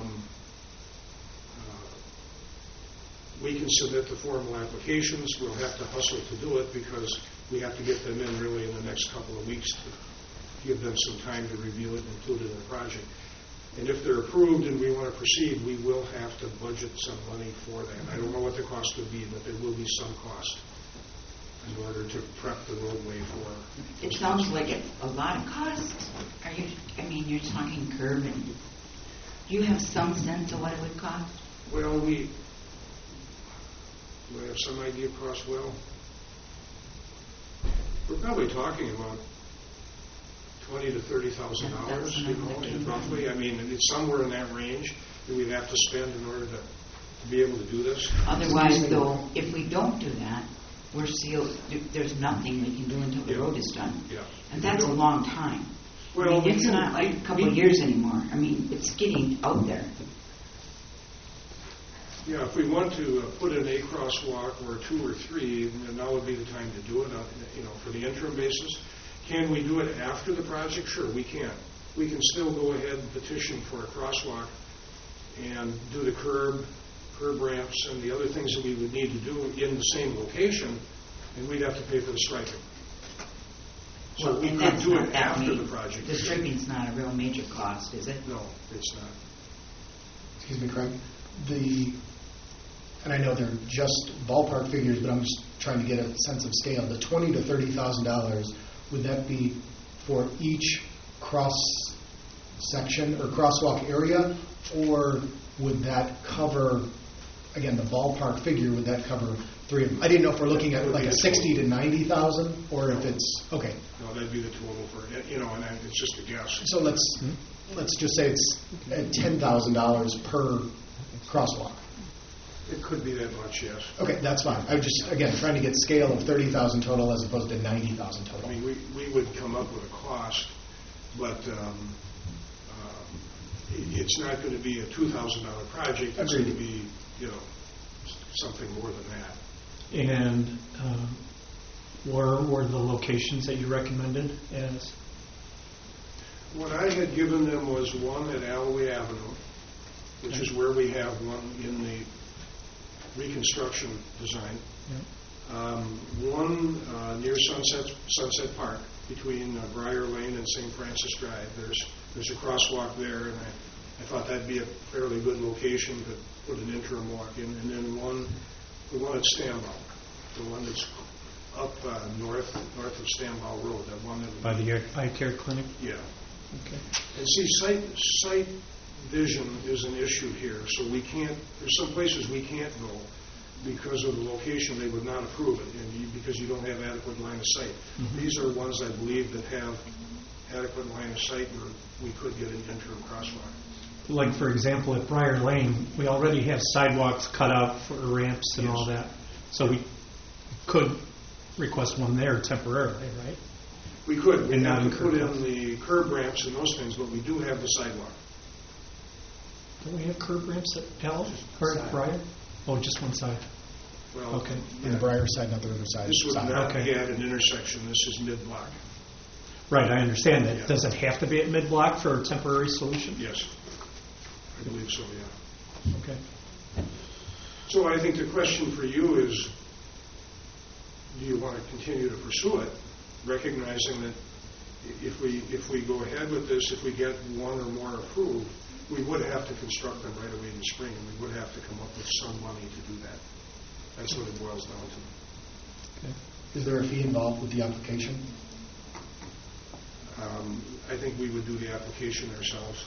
we can submit the formal applications. We'll have to hustle to do it because we have to get them in really in the next couple of weeks to give them some time to review it and include it in the project. And if they're approved and we want to proceed, we will have to budget some money for that. I don't know what the cost would be, but there will be some cost in order to prep the roadway for. It sounds like it's a lot of cost. You're talking curb, and do you have some sense of what it would cost? Well, we have some idea of cost. Well, we're probably talking about $20,000 to $30,000, roughly. It's somewhere in that range that we'd have to spend in order to be able to do this. Otherwise, though, if we don't do that, we're sealed. There's nothing we can do until the road is done. Yeah. And that's a long time. Well, it's not like a couple of years anymore. It's getting out there. Yeah, if we want to put in a crosswalk or 2 or 3, then now would be the time to do it, for the interim basis. Can we do it after the project? Sure, we can. We can still go ahead and petition for a crosswalk and do the curb ramps, and the other things that we would need to do in the same location, and we'd have to pay for the striping. So we could do it after the project. The striping's not a real major cost, is it? No, it's not. Excuse me, Craig. And I know they're just ballpark figures, but I'm just trying to get a sense of scale. The $20,000 to $30,000, would that be for each cross section or crosswalk area, or would that cover, again, the ballpark figure, would that cover 3 of them? I didn't know if we're looking at like a 60 to 90,000, or if it's okay. No, that'd be the total for and it's just a guess. So let's just say it's at $10,000 per crosswalk. It could be that much, yes. Okay, that's fine. I'm just, again, trying to get scale of 30,000 total as opposed to 90,000 total. We would come up with a cost, but it's not going to be a $2,000 project. It's going to be, something more than that. And where were the locations that you recommended as? What I had given them was one at Alloway Avenue, which is where we have one in the reconstruction design. Yeah. One near Sunset Park between Briar Lane and St. Francis Drive. There's a crosswalk there, and I thought that'd be a fairly good location to put an interim walk in. And then the one at Stambaugh, the one that's up north of Stanbaugh Road, that one that... By the eye care clinic? Yeah. Okay. And see, sight vision is an issue here, so we can't, there's some places we can't go because of the location. They would not approve it, and because you don't have adequate line of sight. Mm-hmm. These are ones, I believe, that have adequate line of sight where we could get an interim crosswalk. Like, for example, at Briar Lane, we already have sidewalks cut out for ramps and Yes. all that. So we could request one there temporarily, right? We could. We'd And have not to put incur in the curb ramps and those things, but we do have the sidewalk. Don't we have curb ramps at Pell or at Briar? Oh, just one side. Well, Okay. In the Briar side, not the Riverside This would side. not Okay. be at an intersection. This is mid-block. Right, I understand that. Yeah. Does it have to be at mid-block for a temporary solution? Yes. I believe so, yeah. Okay. So I think the question for you is, do you want to continue to pursue it, recognizing that if we go ahead with this, if we get one or more approved, we would have to construct them right away in the spring, and we would have to come up with some money to do that. That's what it boils down to. Okay. Is there a fee involved with the application? I think we would do the application ourselves.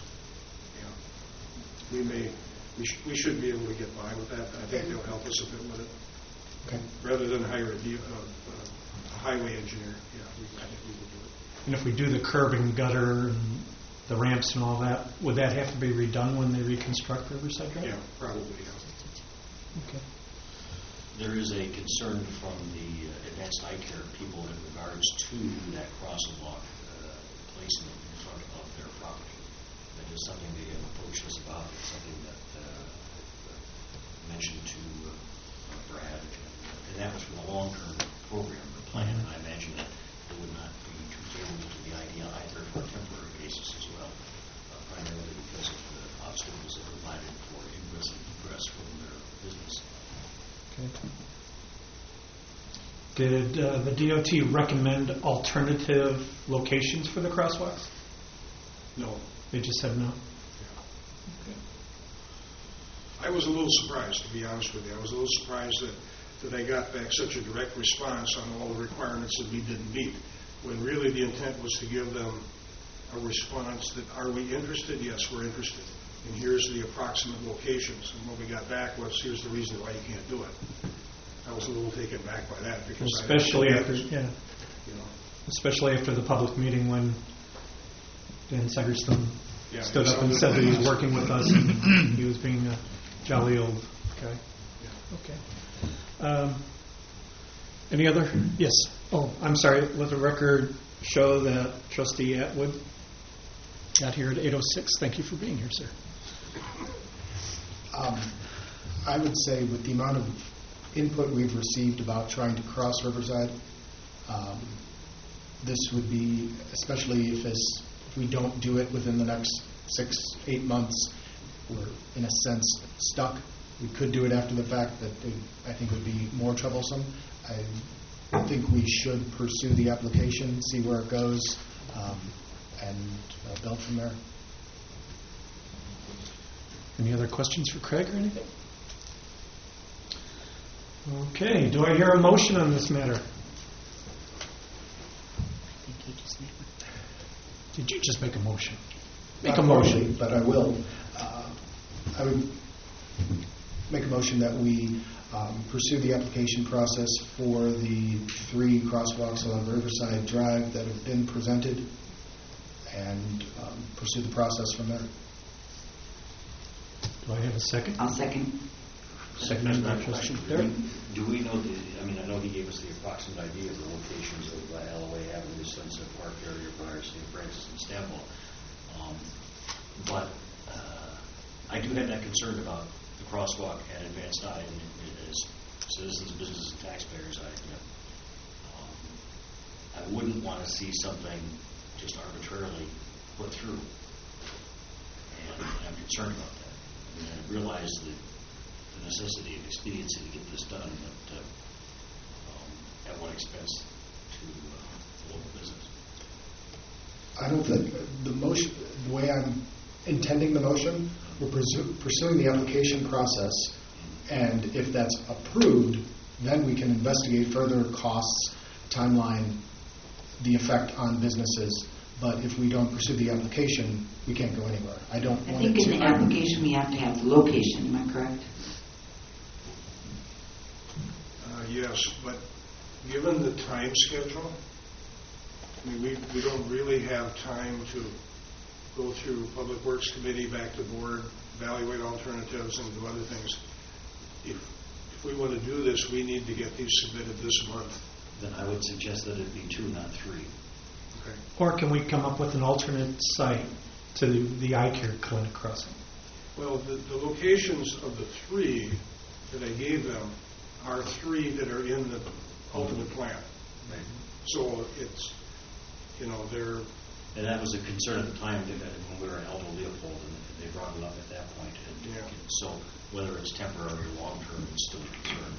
Yeah. We should be able to get by with that. I think they'll help us a bit with it. Okay. Rather than hire a highway engineer, I think we would do it. And if we do the curb and gutter and the ramps and all that, would that have to be redone when they reconstruct Riverside Drive? Yeah, probably, yeah. Okay. There is a concern from the advanced eye care people in regards to that crosswalk placement in front of their property. That is something they have approached us about. It's something that mentioned to Brad, and that was from a long-term program or plan. And I imagine that it would not be too favorable to the idea either for temporary basis as well, primarily because of the obstacles that are provided for ingress and egress from their business. Okay. Did the DOT recommend alternative locations for the crosswalks? No. They just said no? Okay. I was a little surprised, to be honest with you. I was a little surprised that I got back such a direct response on all the requirements that we didn't meet, when really the intent was to give them a response that, are we interested? Yes, we're interested. And here's the approximate locations. And what we got back was, here's the reason why you can't do it. I was a little taken back by that, because especially after the public meeting when Dan Segerstrom stood up and said that he's working with us and he was being a jolly old guy. Okay. Any other? Yes. Oh, I'm sorry. Let the record show that Trustee Atwood got here at 8:06. Thank you for being here, sir. I would say with the amount of input we've received about trying to cross Riverside, this would be, especially if we don't do it within the next 6-8 months, we're in a sense stuck. We could do it after the fact, but I think would be more troublesome. I think we should pursue the application, see where it goes, and build from there. Any other questions for Craig or anything? Okay, do I hear a motion on this matter? Did you just make a motion? Make a motion. But I will. I would make a motion that we pursue the application process for the 3 crosswalks along Riverside Drive that have been presented, and pursue the process from there. Do I have a second? I'll second. Second by Trustee Barrett. Do we know I know he gave us the approximate idea of the locations of Alloway Avenue, Sunset Park area, Briar, St. Francis, and Stanbaugh. But I do have that concern about the crosswalk at Advanced Eye, and as citizens, businesses, and taxpayers, I wouldn't want to see something just arbitrarily put through. And I'm concerned about that. I mean, I realize the necessity and expediency to get this done, but at what expense to local business? I don't think the motion, the way I'm intending the motion, we're pursuing the application process, and if that's approved, then we can investigate further costs timeline the effect on businesses, but if we don't pursue the application, we can't go anywhere. I don't I want think it to... in the application we have to have the location, am I correct? Yes, but given the time schedule, I mean, we don't really have time to go through Public Works Committee, back to board, evaluate alternatives, and do other things. If we want to do this, we need to get these submitted this month. Then I would suggest that it be 2, not 3. Okay. Or can we come up with an alternate site to the eye care clinic crossing? Well, the locations of the 3 that I gave them are 3 that are in the ultimate plan. Right. So it's, they're... And that was a concern at the time when we were in Aldo Leopold, and they brought it up at that point. And so whether it's temporary or long-term, it's still a concern.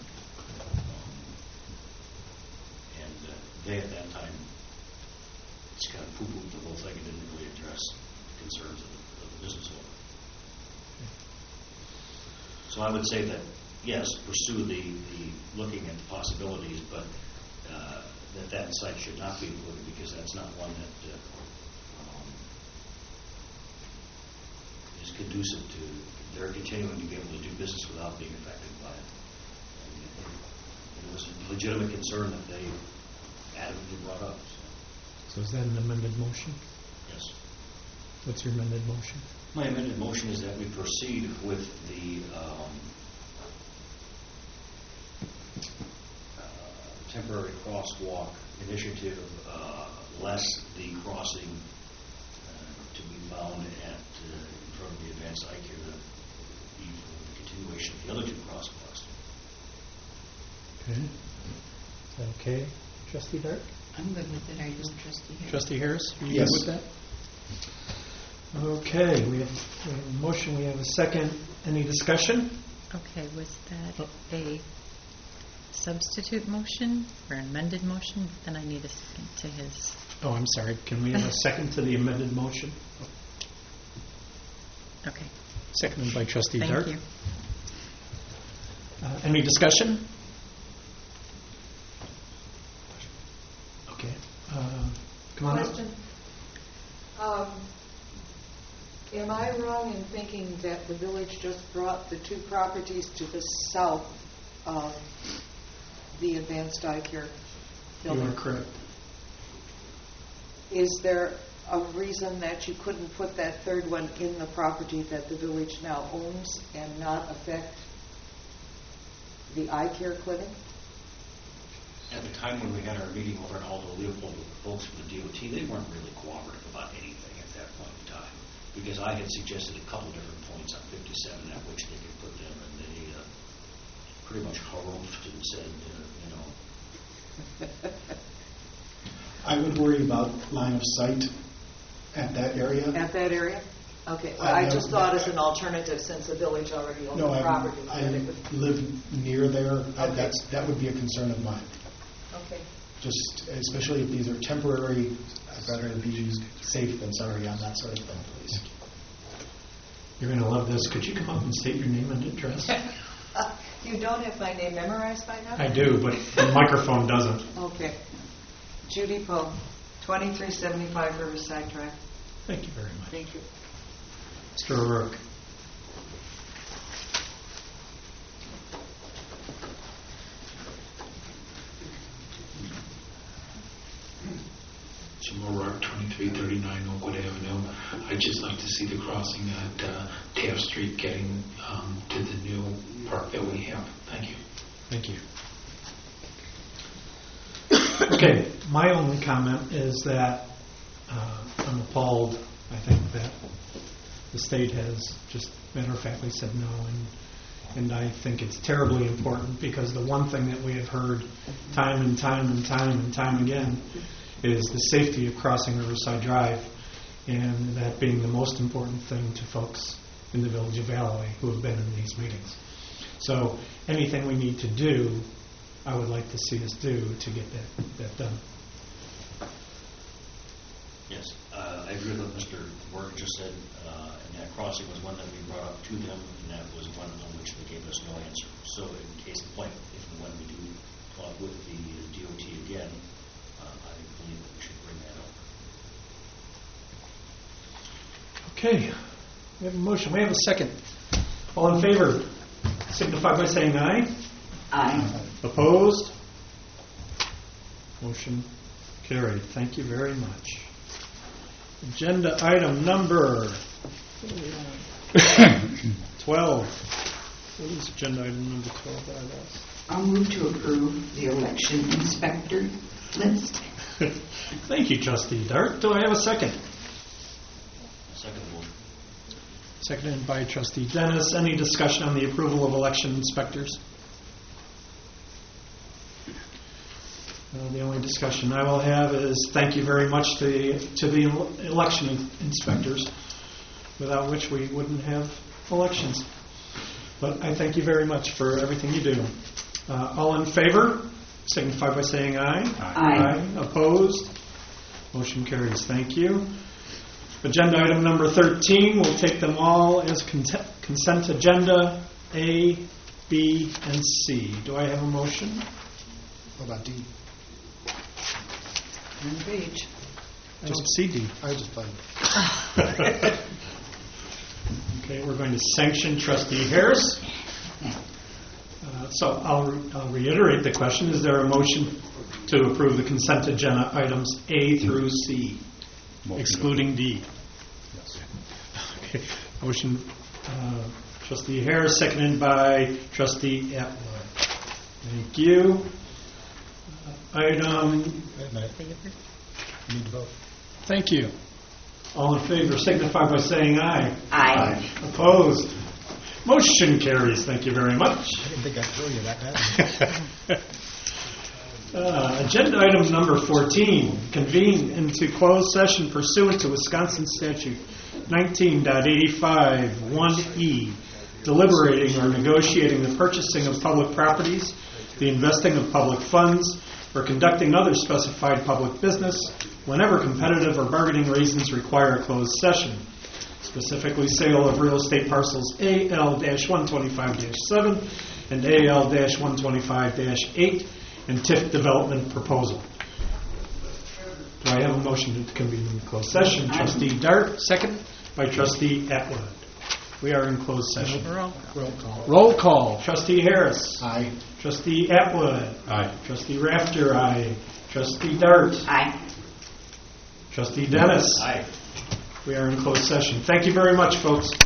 And they, at that time, just kind of poo-pooed the whole thing and didn't really address the concerns of the business owner. So I would say that, yes, pursue the looking at the possibilities, but that site should not be included because that's not one that is conducive to their continuing to be able to do business without being affected by it. And it was a legitimate concern that they adamantly brought up. So is that an amended motion? Yes. What's your amended motion? My amended motion is that we proceed with the temporary crosswalk initiative, less the crossing to be found at in front of the advanced eye care, the continuation of the other 2 crosswalks. Okay. Is that okay, Trustee Dark? I'm good with it. Are you, Trustee Harris? Trustee Harris, are you Yes. good with that? Okay, we have a motion, we have a second. Any discussion? Okay, was that a substitute motion or amended motion? Then I need a second to his. Oh, I'm sorry. Can we have a second to the amended motion? Okay. Seconded by Trustee Thank Dark. you. Any discussion? Okay. Come on up. Question. Am I wrong in thinking that the village just brought the 2 properties to the south of the advanced eye care building? You are correct. Is there a reason that you couldn't put that 3rd one in the property that the village now owns and not affect the eye care clinic? At the time when we had our meeting over at Aldo Leopold with the folks from the DOT, they weren't really cooperative about anything at that point in time, because I had suggested a couple different points on 57 at which they could put them, and they pretty much harumphed and said, I would worry about line of sight at that area. At that area? Okay. Well, I just thought as an alternative, since the village already owns the property. I that it would... live near there. Okay. That would be a concern of mine. Okay. Just especially if these are temporary, I'd rather be safe than sorry on that sort of thing, please. You're going to love this. Could you come up and state your name and address? You don't have my name memorized by now? I do, but the microphone doesn't. Okay. Judy Poe, 2375 Riverside Drive. Thank you very much. Thank you. Mr. O'Rourke. Jim O'Rourke, 2339 Oakwood Avenue. I'd just like to see the crossing at Taft Street getting to the new park that we have. Thank you. Thank you. Okay, my only comment is that I'm appalled. I think that the state has just matter-of-factly said no, and I think it's terribly important because the one thing that we have heard time and time and time and time again is the safety of crossing Riverside Drive, and that being the most important thing to folks in the village of Alloway who have been in these meetings. So anything we need to do, I would like to see us do to get that done. Yes, I agree with what Mr. Morgan just said, and that crossing was one that we brought up to them, and that was one on which they gave us no answer. So in case of point, if and when we do talk with the DOT again, Okay, we have a motion. We have a second. All in favor, signify by saying aye. Aye. Opposed? Motion carried. Thank you very much. Agenda item number 12. What is agenda item number 12 that I've asked? I'll move to approve the election inspector list. Thank you, Trustee Dart. Do I have a second? Second motion. Seconded by Trustee Dennis. Any discussion on the approval of election inspectors? The only discussion I will have is thank you very much to the election inspectors, without which we wouldn't have elections. But I thank you very much for everything you do. All in favor, signify by saying aye. Aye. Opposed? Motion carries. Thank you. Agenda item number 13, we'll take them all as consent agenda A, B, and C. Do I have a motion? How about D? On the page. Just CD. I just played. Okay, we're going to sanction Trustee Harris. So I'll reiterate the question. Is there a motion to approve the consent agenda items A through C, excluding D? Yes. Okay. Motion, Trustee Harris, seconded by Trustee Atwood. Thank you. Item. Wait a minute. You need to vote. Thank you. All in favor, signify by saying aye. Aye. Opposed? Motion carries. Thank you very much. I didn't think I'd throw you that bad. Agenda item number 14, convene into closed session pursuant to Wisconsin Statute 19.85 1E, deliberating or negotiating the purchasing of public properties, the investing of public funds, or conducting other specified public business whenever competitive or bargaining reasons require a closed session. Specifically, sale of real estate parcels AL-125-7 and AL-125-8 and TIF development proposal. Do I have a motion to convene in closed session? Trustee Dart, second by Trustee Atwood. We are in closed session. Roll call. Roll call. Trustee Harris. Aye. Trustee Atwood. Aye. Trustee Rafter. Aye. Trustee Dart. Aye. Trustee Dennis. Aye. We are in closed session. Thank you very much, folks.